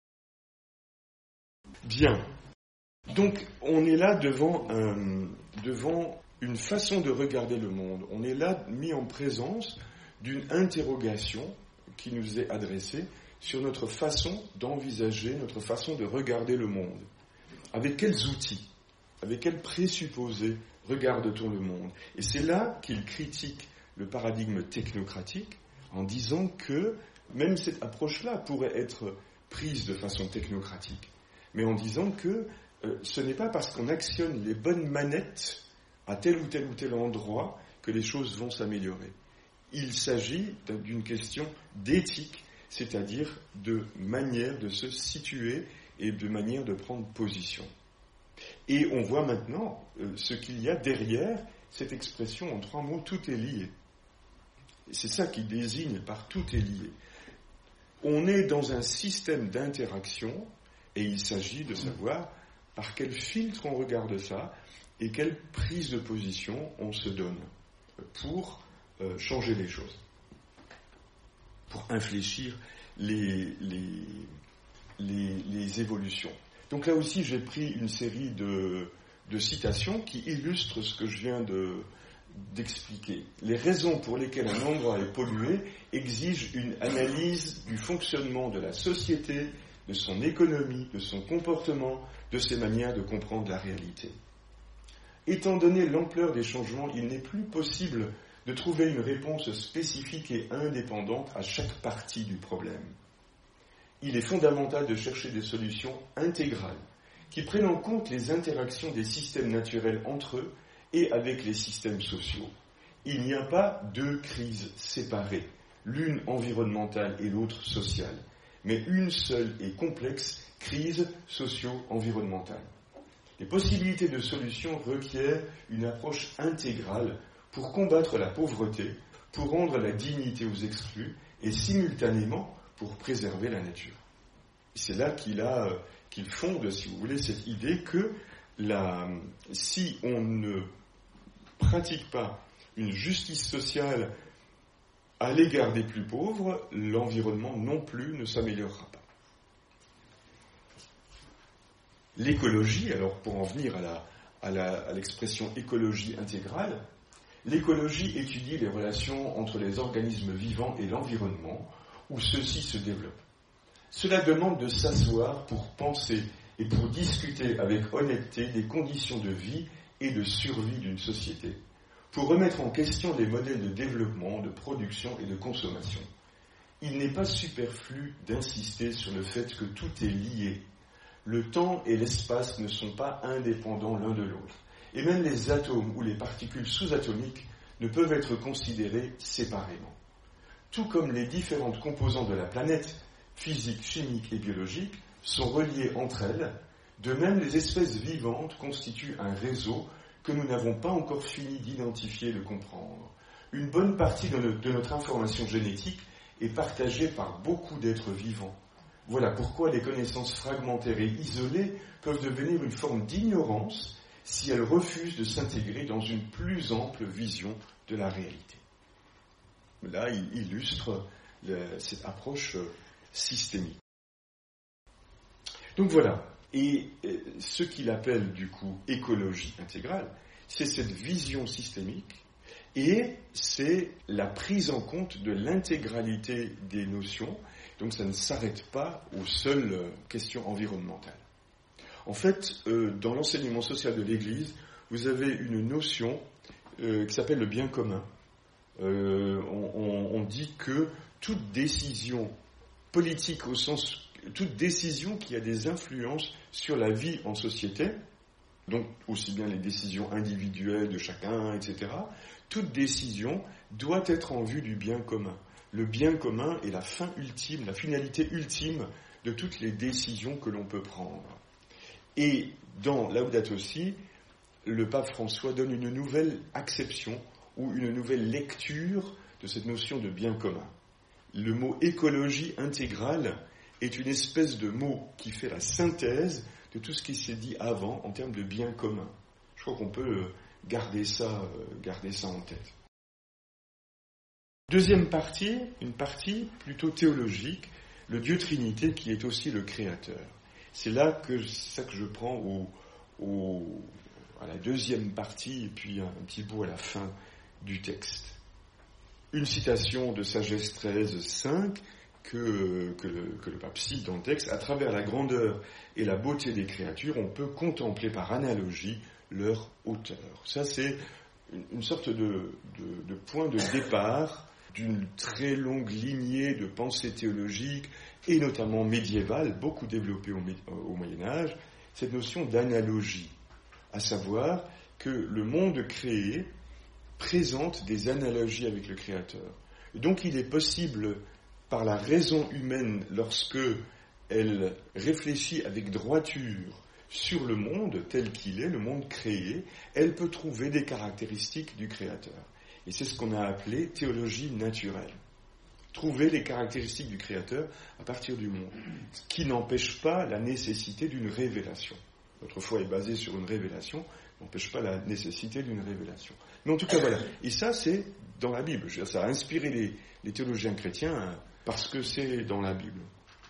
Bien. Donc, on est là devant, un, devant une façon de regarder le monde. On est là mis en présence d'une interrogation qui nous est adressée sur notre façon d'envisager, notre façon de regarder le monde. Avec quels outils, avec quels présupposés regarde-t-on le monde ? Et c'est là qu'il critique le paradigme technocratique en disant que même cette approche-là pourrait être prise de façon technocratique, mais en disant que euh, ce n'est pas parce qu'on actionne les bonnes manettes à tel ou tel ou tel endroit que les choses vont s'améliorer. Il s'agit d'une question d'éthique, c'est-à-dire de manière de se situer et de manière de prendre position. Et on voit maintenant euh, ce qu'il y a derrière cette expression en trois mots, tout est lié. C'est ça qui désigne par tout est lié. On est dans un système d'interaction et il s'agit de savoir par quel filtre on regarde ça et quelle prise de position on se donne pour euh, changer les choses, pour infléchir les, les, les, les évolutions. Donc là aussi, j'ai pris une série de, de citations qui illustrent ce que je viens de d'expliquer. Les raisons pour lesquelles un endroit est pollué exigent une analyse du fonctionnement de la société, de son économie, de son comportement, de ses manières de comprendre la réalité. Étant donné l'ampleur des changements, il n'est plus possible de trouver une réponse spécifique et indépendante à chaque partie du problème. Il est fondamental de chercher des solutions intégrales qui prennent en compte les interactions des systèmes naturels entre eux et avec les systèmes sociaux. Il n'y a pas deux crises séparées, l'une environnementale et l'autre sociale, mais une seule et complexe crise socio-environnementale. Les possibilités de solution requièrent une approche intégrale pour combattre la pauvreté, pour rendre la dignité aux exclus et simultanément pour préserver la nature. C'est là qu'il a, qu'il fonde, si vous voulez, cette idée que la, si on ne pratique pas une justice sociale à l'égard des plus pauvres, l'environnement non plus ne s'améliorera pas. L'écologie, alors pour en venir à, la, à, la, à l'expression écologie intégrale, l'écologie étudie les relations entre les organismes vivants et l'environnement, où ceux-ci se développent. Cela demande de s'asseoir pour penser et pour discuter avec honnêteté des conditions de vie et de survie d'une société, pour remettre en question les modèles de développement, de production et de consommation. Il n'est pas superflu d'insister sur le fait que tout est lié. Le temps et l'espace ne sont pas indépendants l'un de l'autre, et même les atomes ou les particules sous-atomiques ne peuvent être considérés séparément. Tout comme les différentes composantes de la planète, physiques, chimiques et biologiques, sont reliées entre elles, de même les espèces vivantes constituent un réseau que nous n'avons pas encore fini d'identifier et de comprendre. Une bonne partie de, no- de notre information génétique est partagée par beaucoup d'êtres vivants. Voilà pourquoi les connaissances fragmentaires et isolées peuvent devenir une forme d'ignorance si elles refusent de s'intégrer dans une plus ample vision de la réalité. Là, il illustre le, cette approche systémique. Donc voilà. Et ce qu'il appelle du coup écologie intégrale, c'est cette vision systémique et c'est la prise en compte de l'intégralité des notions. Donc ça ne s'arrête pas aux seules questions environnementales. En fait, euh, dans l'enseignement social de l'Église, vous avez une notion euh, qui s'appelle le bien commun. Euh, on, on, on dit que toute décision politique au sens toute décision qui a des influences sur la vie en société, donc aussi bien les décisions individuelles de chacun, et cetera, toute décision doit être en vue du bien commun. Le bien commun est la fin ultime, la finalité ultime de toutes les décisions que l'on peut prendre. Et dans Laudato Si, le pape François donne une nouvelle acception ou une nouvelle lecture de cette notion de bien commun. Le mot écologie intégrale est une espèce de mot qui fait la synthèse de tout ce qui s'est dit avant en termes de bien commun. Je crois qu'on peut garder ça, garder ça en tête. Deuxième partie, une partie plutôt théologique, le Dieu Trinité qui est aussi le Créateur. C'est là que c'est ça que je prends au, au, à la deuxième partie et puis un, un petit bout à la fin du texte. Une citation de Sagesse treize cinq que, que, le, que le pape cite dans le texte. À travers la grandeur et la beauté des créatures, on peut contempler par analogie leur hauteur. Ça, c'est une, une sorte de, de, de point de départ d'une très longue lignée de pensée théologique, et notamment médiévale, beaucoup développée au, au Moyen-Âge, cette notion d'analogie, à savoir que le monde créé présente des analogies avec le Créateur. Et donc il est possible, par la raison humaine, lorsque elle réfléchit avec droiture sur le monde tel qu'il est, le monde créé, elle peut trouver des caractéristiques du Créateur. Et c'est ce qu'on a appelé théologie naturelle. Trouver les caractéristiques du Créateur à partir du monde. Ce qui n'empêche pas la nécessité d'une révélation. Notre foi est basée sur une révélation, n'empêche pas la nécessité d'une révélation. Mais en tout cas, voilà. Et ça, c'est dans la Bible. Je veux dire, ça a inspiré les, les théologiens chrétiens parce que c'est dans la Bible.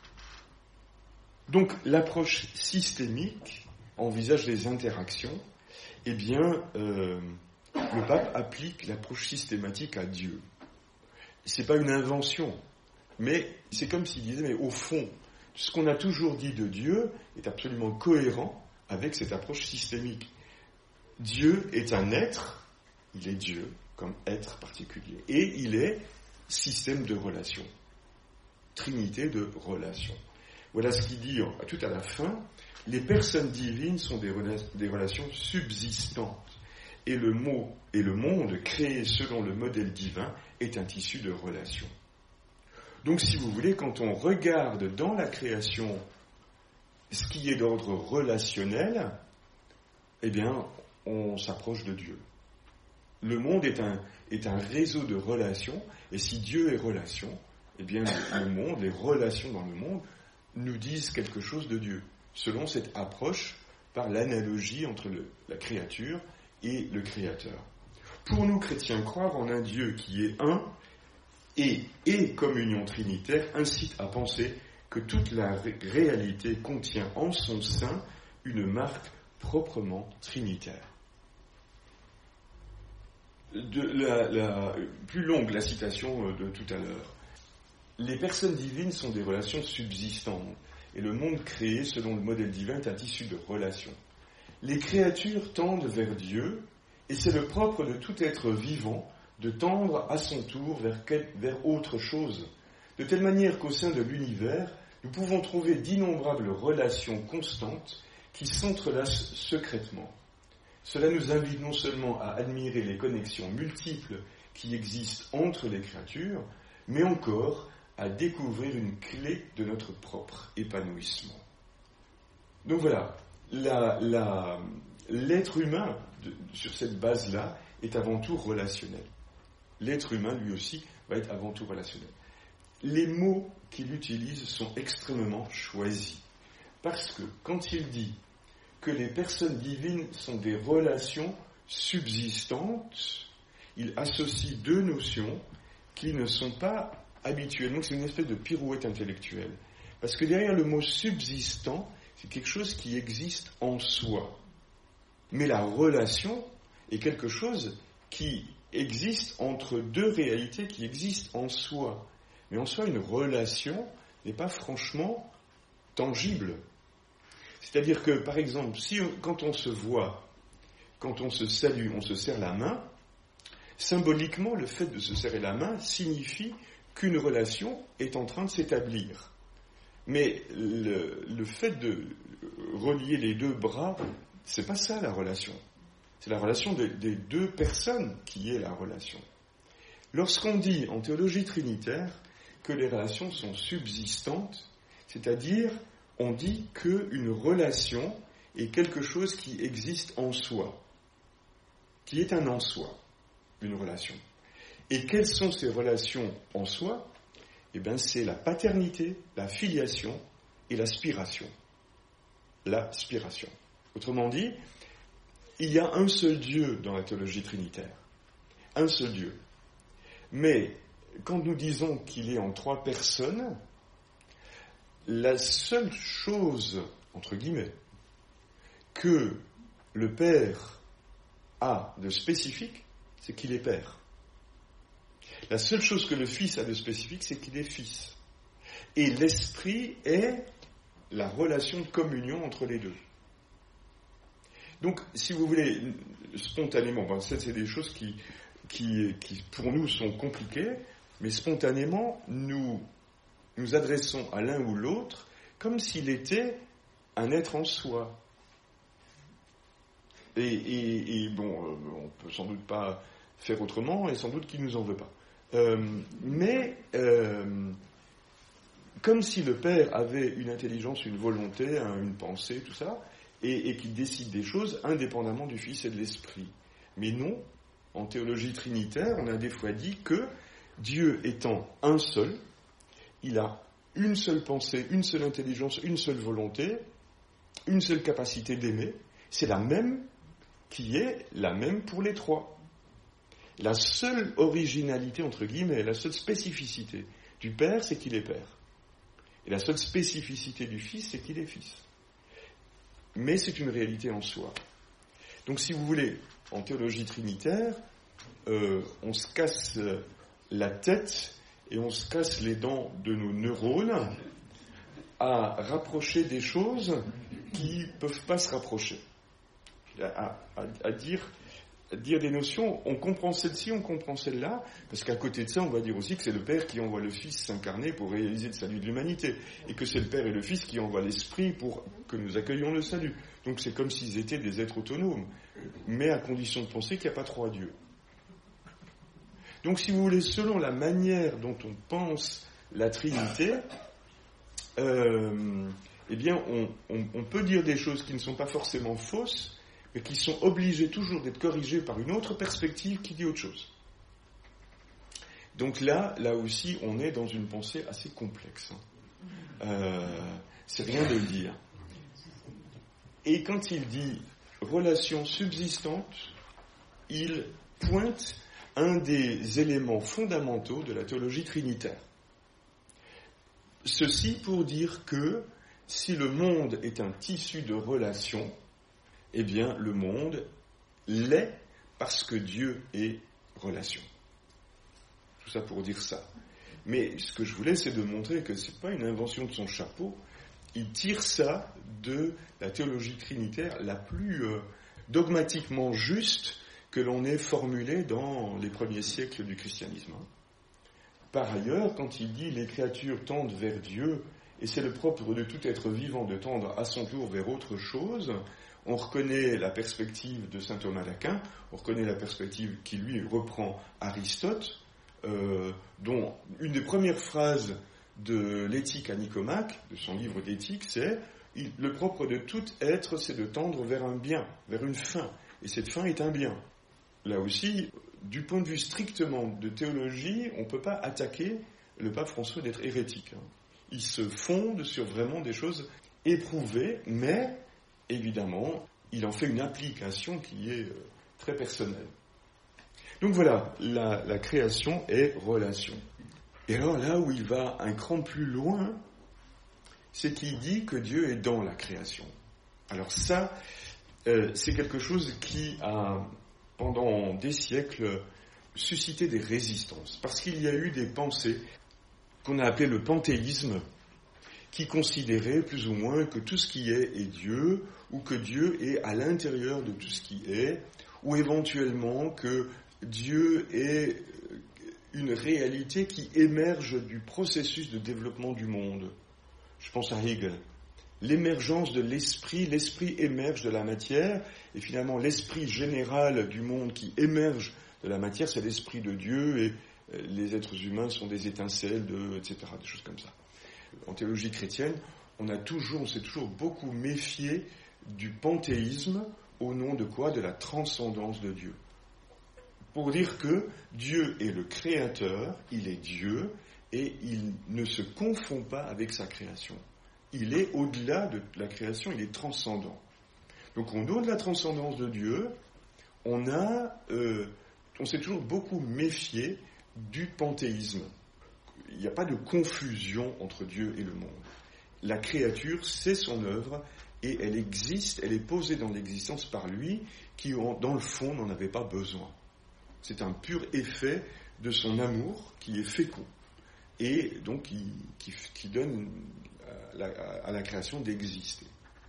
Donc, l'approche systémique envisage les interactions. Eh bien, euh, le pape applique l'approche systématique à Dieu. C'est pas une invention, mais c'est comme s'il disait, mais au fond, ce qu'on a toujours dit de Dieu est absolument cohérent avec cette approche systémique. Dieu est un être, il est Dieu comme être particulier, et il est système de relations, trinité de relations. Voilà ce qu'il dit tout à la fin, les personnes divines sont des, rela- des relations subsistantes. Et le mot et le monde créé selon le modèle divin est un tissu de relations. Donc, si vous voulez, quand on regarde dans la création ce qui est d'ordre relationnel, eh bien, on s'approche de Dieu. Le monde est un, est un réseau de relations, et si Dieu est relation, eh bien, le, le monde, les relations dans le monde, nous disent quelque chose de Dieu, selon cette approche par l'analogie entre le, la créature et le Créateur. Pour nous chrétiens, croire en un Dieu qui est un et, et communion trinitaire incite à penser que toute la ré- réalité contient en son sein une marque proprement trinitaire. De la, la, plus longue la citation de tout à l'heure. Les personnes divines sont des relations subsistantes et le monde créé selon le modèle divin est un tissu de relations. Les créatures tendent vers Dieu, et c'est le propre de tout être vivant de tendre à son tour vers, quel, vers autre chose, de telle manière qu'au sein de l'univers, nous pouvons trouver d'innombrables relations constantes qui s'entrelacent secrètement. Cela nous invite non seulement à admirer les connexions multiples qui existent entre les créatures, mais encore à découvrir une clé de notre propre épanouissement. Donc voilà. La, la, l'être humain, de, sur cette base-là, est avant tout relationnel. L'être humain, lui aussi, va être avant tout relationnel. Les mots qu'il utilise sont extrêmement choisis. Parce que, quand il dit que les personnes divines sont des relations subsistantes, il associe deux notions qui ne sont pas habituellement, c'est une espèce de pirouette intellectuelle. Parce que derrière le mot subsistant, c'est quelque chose qui existe en soi. Mais la relation est quelque chose qui existe entre deux réalités qui existent en soi. Mais en soi, une relation n'est pas franchement tangible. C'est-à-dire que, par exemple, si quand on se voit, quand on se salue, on se serre la main, symboliquement, le fait de se serrer la main signifie qu'une relation est en train de s'établir. Mais le, le fait de relier les deux bras, c'est pas ça la relation. C'est la relation des, des deux personnes qui est la relation. Lorsqu'on dit en théologie trinitaire que les relations sont subsistantes, c'est-à-dire on dit qu'une relation est quelque chose qui existe en soi, qui est un en soi, une relation. Et quelles sont ces relations en soi ? Eh bien, c'est la paternité, la filiation et l'aspiration. L'aspiration. Autrement dit, il y a un seul Dieu dans la théologie trinitaire. Un seul Dieu. Mais quand nous disons qu'il est en trois personnes, la seule chose, entre guillemets, que le Père a de spécifique, c'est qu'il est Père. La seule chose que le Fils a de spécifique, c'est qu'il est Fils. Et l'Esprit est la relation de communion entre les deux. Donc, si vous voulez, spontanément, ben, ça, c'est des choses qui, qui, qui, pour nous, sont compliquées, mais spontanément, nous nous adressons à l'un ou l'autre comme s'il était un être en soi. Et, et, et bon, euh, on peut sans doute pas faire autrement, et sans doute qu'il nous en veut pas. Euh, mais euh, comme si le Père avait une intelligence, une volonté, un, une pensée, tout ça, et, et qu'il décide des choses indépendamment du Fils et de l'Esprit. Mais non, en théologie trinitaire, on a des fois dit que Dieu étant un seul, il a une seule pensée, une seule intelligence, une seule volonté, une seule capacité d'aimer. C'est la même qui est la même pour les trois. La seule originalité, entre guillemets, la seule spécificité du Père, c'est qu'il est Père. Et la seule spécificité du Fils, c'est qu'il est Fils. Mais c'est une réalité en soi. Donc, si vous voulez, en théologie trinitaire, euh, on se casse la tête et on se casse les dents de nos neurones à rapprocher des choses qui ne peuvent pas se rapprocher. À, à, à, dire, à dire des notions, on comprend celle-ci, on comprend celle-là, parce qu'à côté de ça, on va dire aussi que c'est le Père qui envoie le Fils s'incarner pour réaliser le salut de l'humanité, et que c'est le Père et le Fils qui envoient l'Esprit pour que nous accueillions le salut. Donc c'est comme s'ils étaient des êtres autonomes, mais à condition de penser qu'il n'y a pas trois dieux. Donc si vous voulez, selon la manière dont on pense la Trinité, euh, eh bien on, on, on peut dire des choses qui ne sont pas forcément fausses, mais qui sont obligées toujours d'être corrigées par une autre perspective qui dit autre chose. Donc là, là aussi, on est dans une pensée assez complexe. Euh, c'est rien de le dire. Et quand il dit relation subsistante, il pointe un des éléments fondamentaux de la théologie trinitaire. Ceci pour dire que si le monde est un tissu de relations, eh bien le monde l'est parce que Dieu est relation. Tout ça pour dire ça. Mais ce que je voulais, c'est de montrer que ce n'est pas une invention de son chapeau. Il tire ça de la théologie trinitaire la plus euh, dogmatiquement juste que l'on ait formulée dans les premiers siècles du christianisme. Par ailleurs, quand il dit « les créatures tendent vers Dieu », et c'est le propre de tout être vivant de tendre à son tour vers autre chose, on reconnaît la perspective de saint Thomas d'Aquin, on reconnaît la perspective qui lui reprend Aristote, euh, dont une des premières phrases de l'éthique à Nicomaque, de son livre d'éthique, c'est il, « le propre de tout être, c'est de tendre vers un bien, vers une fin, et cette fin est un bien ». Là aussi, du point de vue strictement de théologie, on ne peut pas attaquer le pape François d'être hérétique. Il se fonde sur vraiment des choses éprouvées, mais évidemment, il en fait une application qui est très personnelle. Donc voilà, la, la création est relation. Et alors là où il va un cran plus loin, c'est qu'il dit que Dieu est dans la création. Alors ça, euh, c'est quelque chose qui a, pendant des siècles, suscité des résistances. Parce qu'il y a eu des pensées qu'on a appelées le panthéisme, qui considérait plus ou moins que tout ce qui est est Dieu, ou que Dieu est à l'intérieur de tout ce qui est, ou éventuellement que Dieu est une réalité qui émerge du processus de développement du monde. Je pense à Hegel. L'émergence de l'esprit, l'esprit émerge de la matière, et finalement l'esprit général du monde qui émerge de la matière, c'est l'esprit de Dieu, et les êtres humains sont des étincelles, de, et cetera, des choses comme ça. En théologie chrétienne, on a toujours, on s'est toujours beaucoup méfié du panthéisme au nom de quoi ? De la transcendance de Dieu. Pour dire que Dieu est le créateur, il est Dieu, et il ne se confond pas avec sa création. Il est au-delà de la création, il est transcendant. Donc au nom de la transcendance de Dieu, on a, euh, on s'est toujours beaucoup méfié du panthéisme. Il n'y a pas de confusion entre Dieu et le monde. La créature, c'est son œuvre, et elle existe, elle est posée dans l'existence par lui, qui dans le fond n'en avait pas besoin. C'est un pur effet de son amour qui est fécond, et donc qui, qui, qui donne à la, à la création d'exister.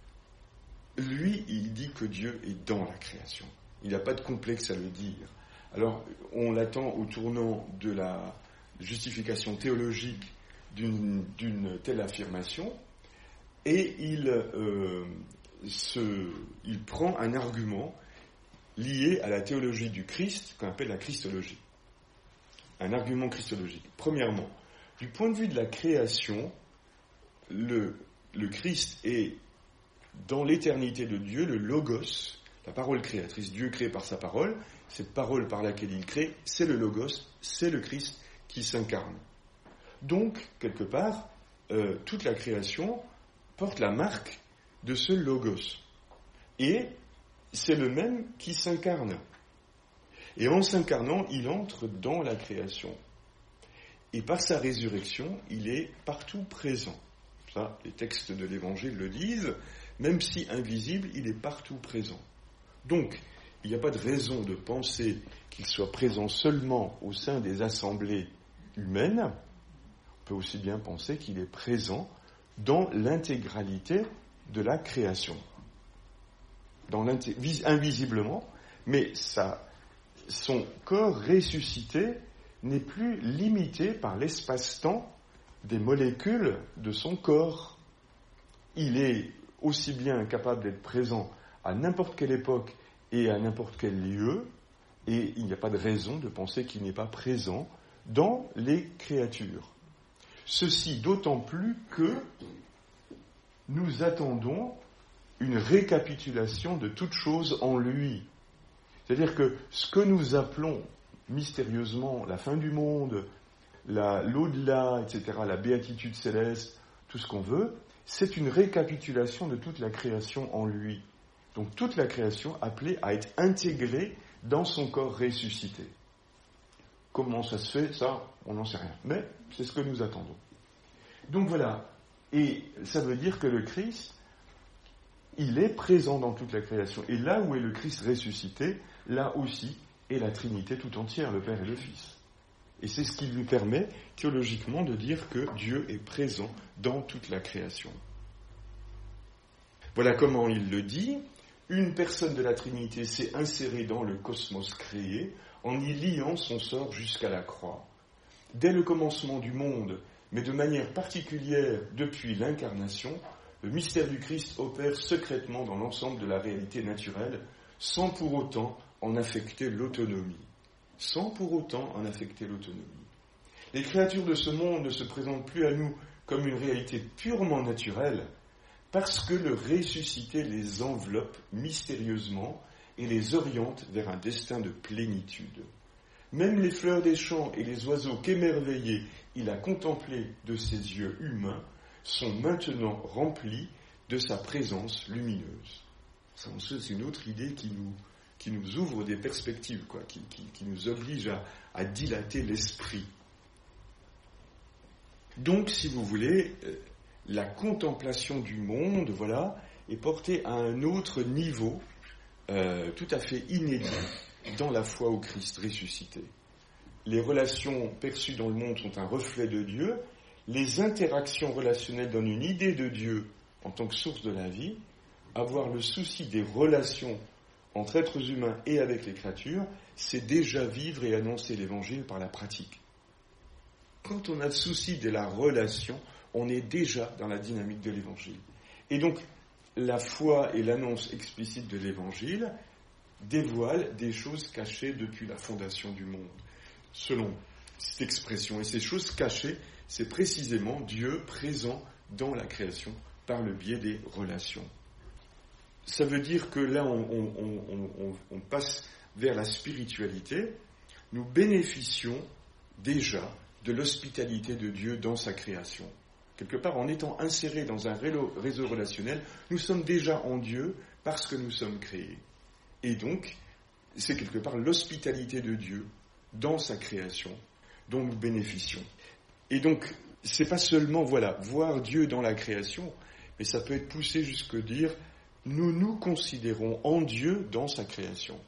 Lui, il dit que Dieu est dans la création. Il n'a pas de complexe à le dire. Alors, on l'attend au tournant de la justification théologique d'une, d'une telle affirmation, et il, euh, se, il prend un argument lié à la théologie du Christ, qu'on appelle la christologie. Un argument christologique. Premièrement, du point de vue de la création, le, le Christ est, dans l'éternité de Dieu, le logos, la parole créatrice. Dieu crée par sa parole, cette parole par laquelle il crée, c'est le logos, c'est le Christ qui s'incarne. Donc, quelque part, euh, toute la création porte la marque de ce logos. Et c'est le même qui s'incarne. Et en s'incarnant, il entre dans la création. Et par sa résurrection, il est partout présent. Ça, les textes de l'Évangile le disent, même si invisible, il est partout présent. Donc, il n'y a pas de raison de penser qu'il soit présent seulement au sein des assemblées humaines. On peut aussi bien penser qu'il est présent dans l'intégralité de la création. Dans invisiblement, mais ça, son corps ressuscité n'est plus limité par l'espace-temps des molécules de son corps. Il est aussi bien capable d'être présent à n'importe quelle époque et à n'importe quel lieu, et il n'y a pas de raison de penser qu'il n'est pas présent dans les créatures. Ceci d'autant plus que nous attendons une récapitulation de toutes choses en lui. C'est-à-dire que ce que nous appelons mystérieusement la fin du monde, la, l'au-delà, et cetera, la béatitude céleste, tout ce qu'on veut, c'est une récapitulation de toute la création en lui. Donc toute la création appelée à être intégrée dans son corps ressuscité. Comment ça se fait, ça, on n'en sait rien. Mais c'est ce que nous attendons. Donc voilà. Et ça veut dire que le Christ, il est présent dans toute la création. Et là où est le Christ ressuscité, là aussi est la Trinité tout entière, le Père et le Fils. Et c'est ce qui lui permet, théologiquement, de dire que Dieu est présent dans toute la création. Voilà comment il le dit. Une personne de la Trinité s'est insérée dans le cosmos créé en y liant son sort jusqu'à la croix. Dès le commencement du monde, mais de manière particulière depuis l'incarnation, le mystère du Christ opère secrètement dans l'ensemble de la réalité naturelle, sans pour autant en affecter l'autonomie. Sans pour autant en affecter l'autonomie. Les créatures de ce monde ne se présentent plus à nous comme une réalité purement naturelle, parce que le ressuscité les enveloppe mystérieusement et les oriente vers un destin de plénitude. Même les fleurs des champs et les oiseaux qu'émerveillés il a contemplés de ses yeux humains sont maintenant remplis de sa présence lumineuse. Ça, c'est une autre idée qui nous, qui nous ouvre des perspectives, quoi, qui, qui, qui nous oblige à, à dilater l'esprit. Donc, si vous voulez, la contemplation du monde, voilà, est portée à un autre niveau, euh, tout à fait inédit, dans la foi au Christ ressuscité. Les relations perçues dans le monde sont un reflet de Dieu. Les interactions relationnelles donnent une idée de Dieu en tant que source de la vie. Avoir le souci des relations entre êtres humains et avec les créatures, c'est déjà vivre et annoncer l'Évangile par la pratique. Quand on a le souci de la relation, on est déjà dans la dynamique de l'Évangile. Et donc, la foi et l'annonce explicite de l'Évangile dévoilent des choses cachées depuis la fondation du monde, selon cette expression. Et ces choses cachées, c'est précisément Dieu présent dans la création par le biais des relations. Ça veut dire que là, on, on, on, on, on passe vers la spiritualité. Nous bénéficions déjà de l'hospitalité de Dieu dans sa création. Quelque part, en étant insérés dans un réseau relationnel, nous sommes déjà en Dieu parce que nous sommes créés. Et donc, c'est quelque part l'hospitalité de Dieu dans sa création dont nous bénéficions. Et donc, c'est pas seulement, voilà, voir Dieu dans la création, mais ça peut être poussé jusque dire, nous nous considérons en Dieu dans sa création.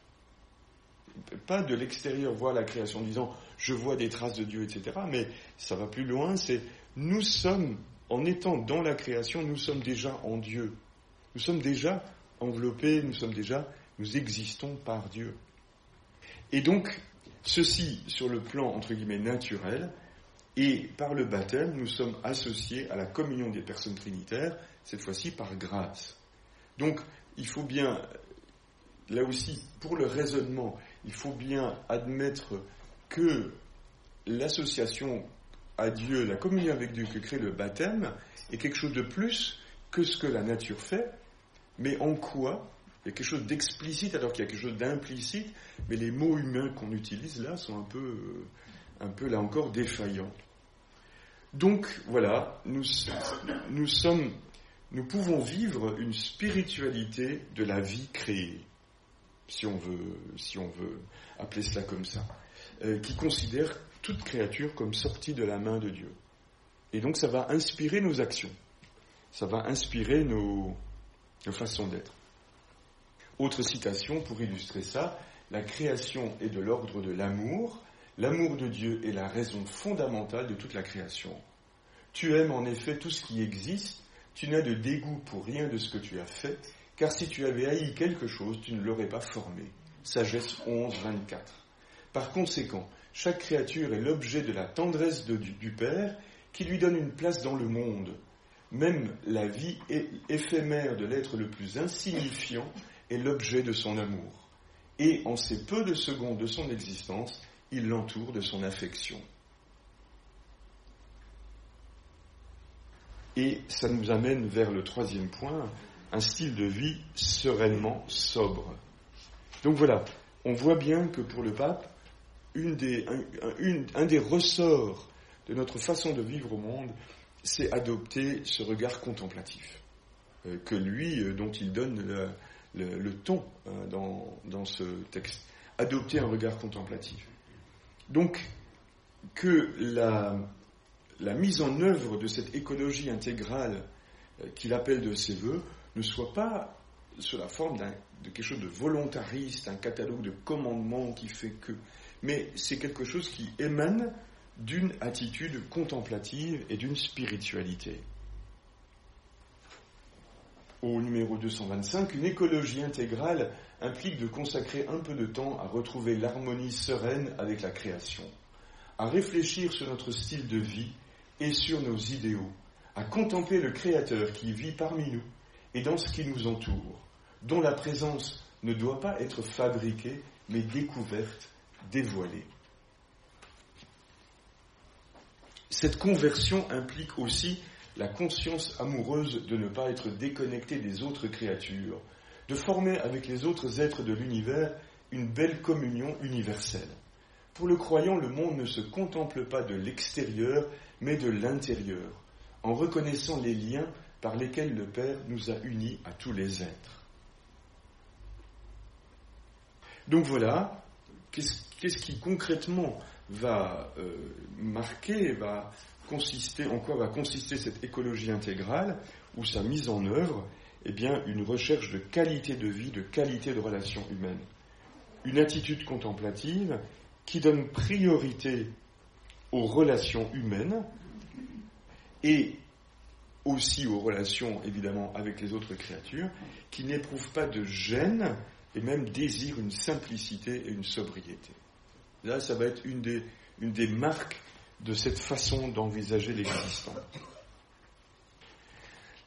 Pas de l'extérieur voir la création en disant, je vois des traces de Dieu, et cetera, mais ça va plus loin, c'est, nous sommes, en étant dans la création, nous sommes déjà en Dieu. Nous sommes déjà enveloppés, nous sommes déjà, nous existons par Dieu. Et donc, ceci sur le plan, entre guillemets, naturel, et par le baptême, nous sommes associés à la communion des personnes trinitaires, cette fois-ci par grâce. Donc, il faut bien, là aussi, pour le raisonnement, il faut bien admettre que l'association à Dieu, la communion avec Dieu que crée le baptême, est quelque chose de plus que ce que la nature fait, mais en quoi il y a quelque chose d'explicite alors qu'il y a quelque chose d'implicite, mais les mots humains qu'on utilise là sont un peu, un peu là encore défaillants. Donc voilà, nous, nous sommes, nous pouvons vivre une spiritualité de la vie créée, si on veut, si on veut appeler cela comme ça, euh, qui considère toute créature comme sortie de la main de Dieu. Et donc ça va inspirer nos actions, ça va inspirer nos, nos façons d'être. Autre citation pour illustrer ça, la création est de l'ordre de l'amour, l'amour de Dieu est la raison fondamentale de toute la création. Tu aimes en effet tout ce qui existe, tu n'as de dégoût pour rien de ce que tu as fait, car si tu avais haï quelque chose, tu ne l'aurais pas formé. Sagesse onze, vingt-quatre. Par conséquent, chaque créature est l'objet de la tendresse de, du, du Père qui lui donne une place dans le monde. Même la vie éphémère de l'être le plus insignifiant est l'objet de son amour. Et en ces peu de secondes de son existence, il l'entoure de son affection. Et ça nous amène vers le troisième point, un style de vie sereinement sobre. Donc voilà, on voit bien que pour le pape, une des, un, une, un des ressorts de notre façon de vivre au monde, c'est adopter ce regard contemplatif, euh, que lui, euh, dont il donne le, le, le ton euh, dans, dans ce texte. Adopter un regard contemplatif. Donc, que la, la mise en œuvre de cette écologie intégrale euh, qu'il appelle de ses voeux ne soit pas sous la forme d'un, de quelque chose de volontariste, un catalogue de commandements qui fait que, mais c'est quelque chose qui émane d'une attitude contemplative et d'une spiritualité. Au numéro deux cent vingt-cinq, une écologie intégrale implique de consacrer un peu de temps à retrouver l'harmonie sereine avec la création, à réfléchir sur notre style de vie et sur nos idéaux, à contempler le Créateur qui vit parmi nous et dans ce qui nous entoure, dont la présence ne doit pas être fabriquée, mais découverte, dévoilée. Cette conversion implique aussi la conscience amoureuse de ne pas être déconnecté des autres créatures, de former avec les autres êtres de l'univers une belle communion universelle. Pour le croyant, le monde ne se contemple pas de l'extérieur, mais de l'intérieur, en reconnaissant les liens par lesquels le Père nous a unis à tous les êtres. Donc voilà, qu'est-ce, qu'est-ce qui concrètement va euh, marquer, va consister, en quoi va consister cette écologie intégrale, ou sa mise en œuvre, eh bien, une recherche de qualité de vie, de qualité de relations humaines. Une attitude contemplative qui donne priorité aux relations humaines et aussi aux relations, évidemment, avec les autres créatures, qui n'éprouve pas de gêne et même désire une simplicité et une sobriété. Là, ça va être une des, une des marques de cette façon d'envisager l'existant.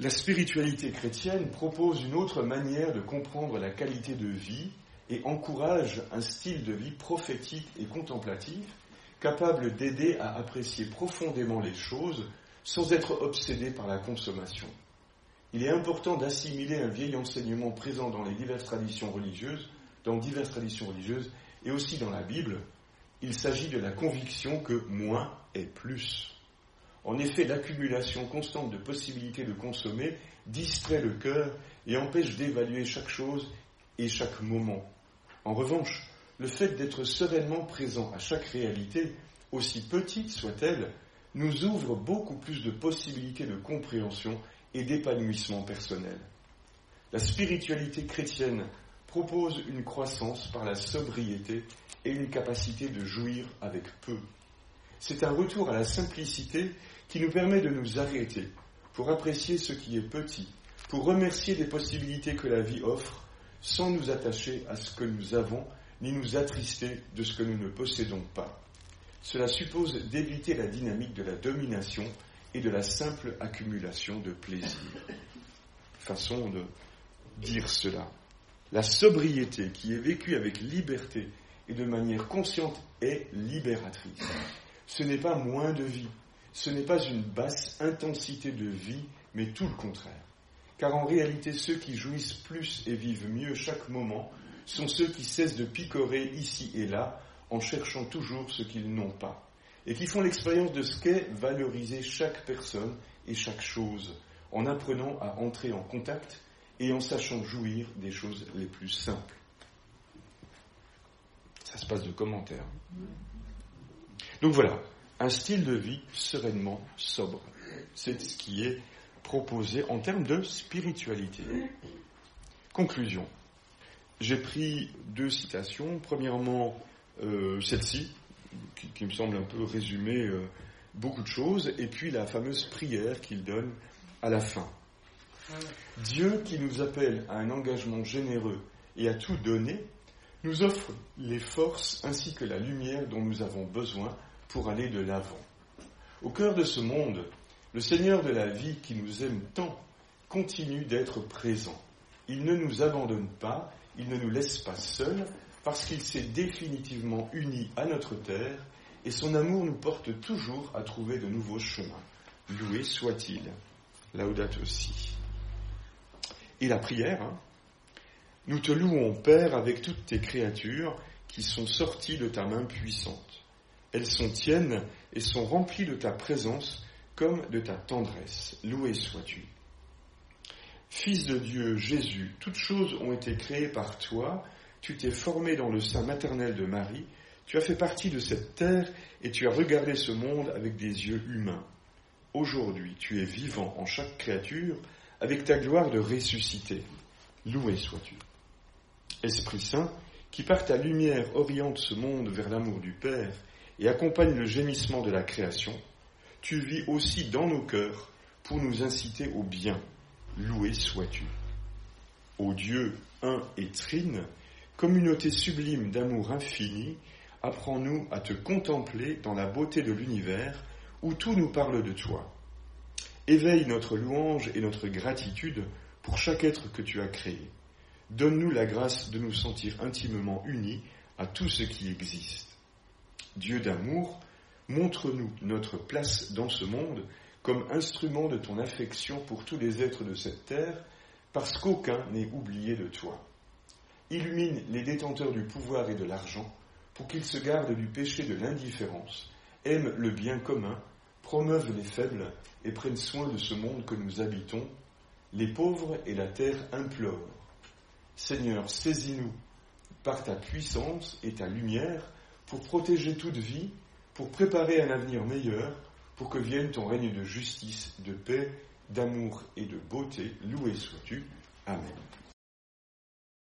La spiritualité chrétienne propose une autre manière de comprendre la qualité de vie et encourage un style de vie prophétique et contemplatif, capable d'aider à apprécier profondément les choses sans être obsédé par la consommation. Il est important d'assimiler un vieil enseignement présent dans les diverses traditions religieuses, dans diverses traditions religieuses et aussi dans la Bible. Il s'agit de la conviction que moins est plus. En effet, l'accumulation constante de possibilités de consommer distrait le cœur et empêche d'évaluer chaque chose et chaque moment. En revanche, le fait d'être sereinement présent à chaque réalité, aussi petite soit-elle, nous ouvre beaucoup plus de possibilités de compréhension et d'épanouissement personnel. La spiritualité chrétienne propose une croissance par la sobriété et une capacité de jouir avec peu. C'est un retour à la simplicité qui nous permet de nous arrêter pour apprécier ce qui est petit, pour remercier des possibilités que la vie offre, sans nous attacher à ce que nous avons, ni nous attrister de ce que nous ne possédons pas. Cela suppose d'éviter la dynamique de la domination et de la simple accumulation de plaisir. Façon de dire cela. La sobriété qui est vécue avec liberté et de manière consciente est libératrice. Ce n'est pas moins de vie, ce n'est pas une basse intensité de vie, mais tout le contraire. Car en réalité, ceux qui jouissent plus et vivent mieux chaque moment sont ceux qui cessent de picorer ici et là en cherchant toujours ce qu'ils n'ont pas, et qui font l'expérience de ce qu'est valoriser chaque personne et chaque chose, en apprenant à entrer en contact et en sachant jouir des choses les plus simples. Ça se passe de commentaires. Donc voilà, un style de vie sereinement sobre. C'est ce qui est proposé en termes de spiritualité. Conclusion. J'ai pris deux citations. Premièrement, euh, celle-ci, qui, qui me semble un peu résumer euh, beaucoup de choses, et puis la fameuse prière qu'il donne à la fin. Dieu, qui nous appelle à un engagement généreux et à tout donner, nous offre les forces ainsi que la lumière dont nous avons besoin pour aller de l'avant. Au cœur de ce monde, le Seigneur de la vie qui nous aime tant continue d'être présent. Il ne nous abandonne pas, il ne nous laisse pas seuls, parce qu'il s'est définitivement uni à notre terre et son amour nous porte toujours à trouver de nouveaux chemins. Loué soit-il. Laudato si. Et la prière, hein, nous te louons, Père, avec toutes tes créatures qui sont sorties de ta main puissante. Elles sont tiennes et sont remplies de ta présence comme de ta tendresse. Loué sois-tu. Fils de Dieu, Jésus, toutes choses ont été créées par toi, tu t'es formé dans le sein maternel de Marie, tu as fait partie de cette terre et tu as regardé ce monde avec des yeux humains. Aujourd'hui, tu es vivant en chaque créature avec ta gloire de ressuscité. Loué sois-tu. Esprit Saint, qui par ta lumière oriente ce monde vers l'amour du Père et accompagne le gémissement de la création, tu vis aussi dans nos cœurs pour nous inciter au bien. Loué sois-tu. Ô Dieu un et trine, communauté sublime d'amour infini, apprends-nous à te contempler dans la beauté de l'univers où tout nous parle de toi. Éveille notre louange et notre gratitude pour chaque être que tu as créé. Donne-nous la grâce de nous sentir intimement unis à tout ce qui existe. Dieu d'amour, montre-nous notre place dans ce monde comme instrument de ton affection pour tous les êtres de cette terre, parce qu'aucun n'est oublié de toi. Illumine les détenteurs du pouvoir et de l'argent, pour qu'ils se gardent du péché de l'indifférence, aiment le bien commun, promeuvent les faibles et prennent soin de ce monde que nous habitons. Les pauvres et la terre implorent. Seigneur, saisis-nous par ta puissance et ta lumière pour protéger toute vie, pour préparer un avenir meilleur, pour que vienne ton règne de justice, de paix, d'amour et de beauté. Loué sois-tu. Amen.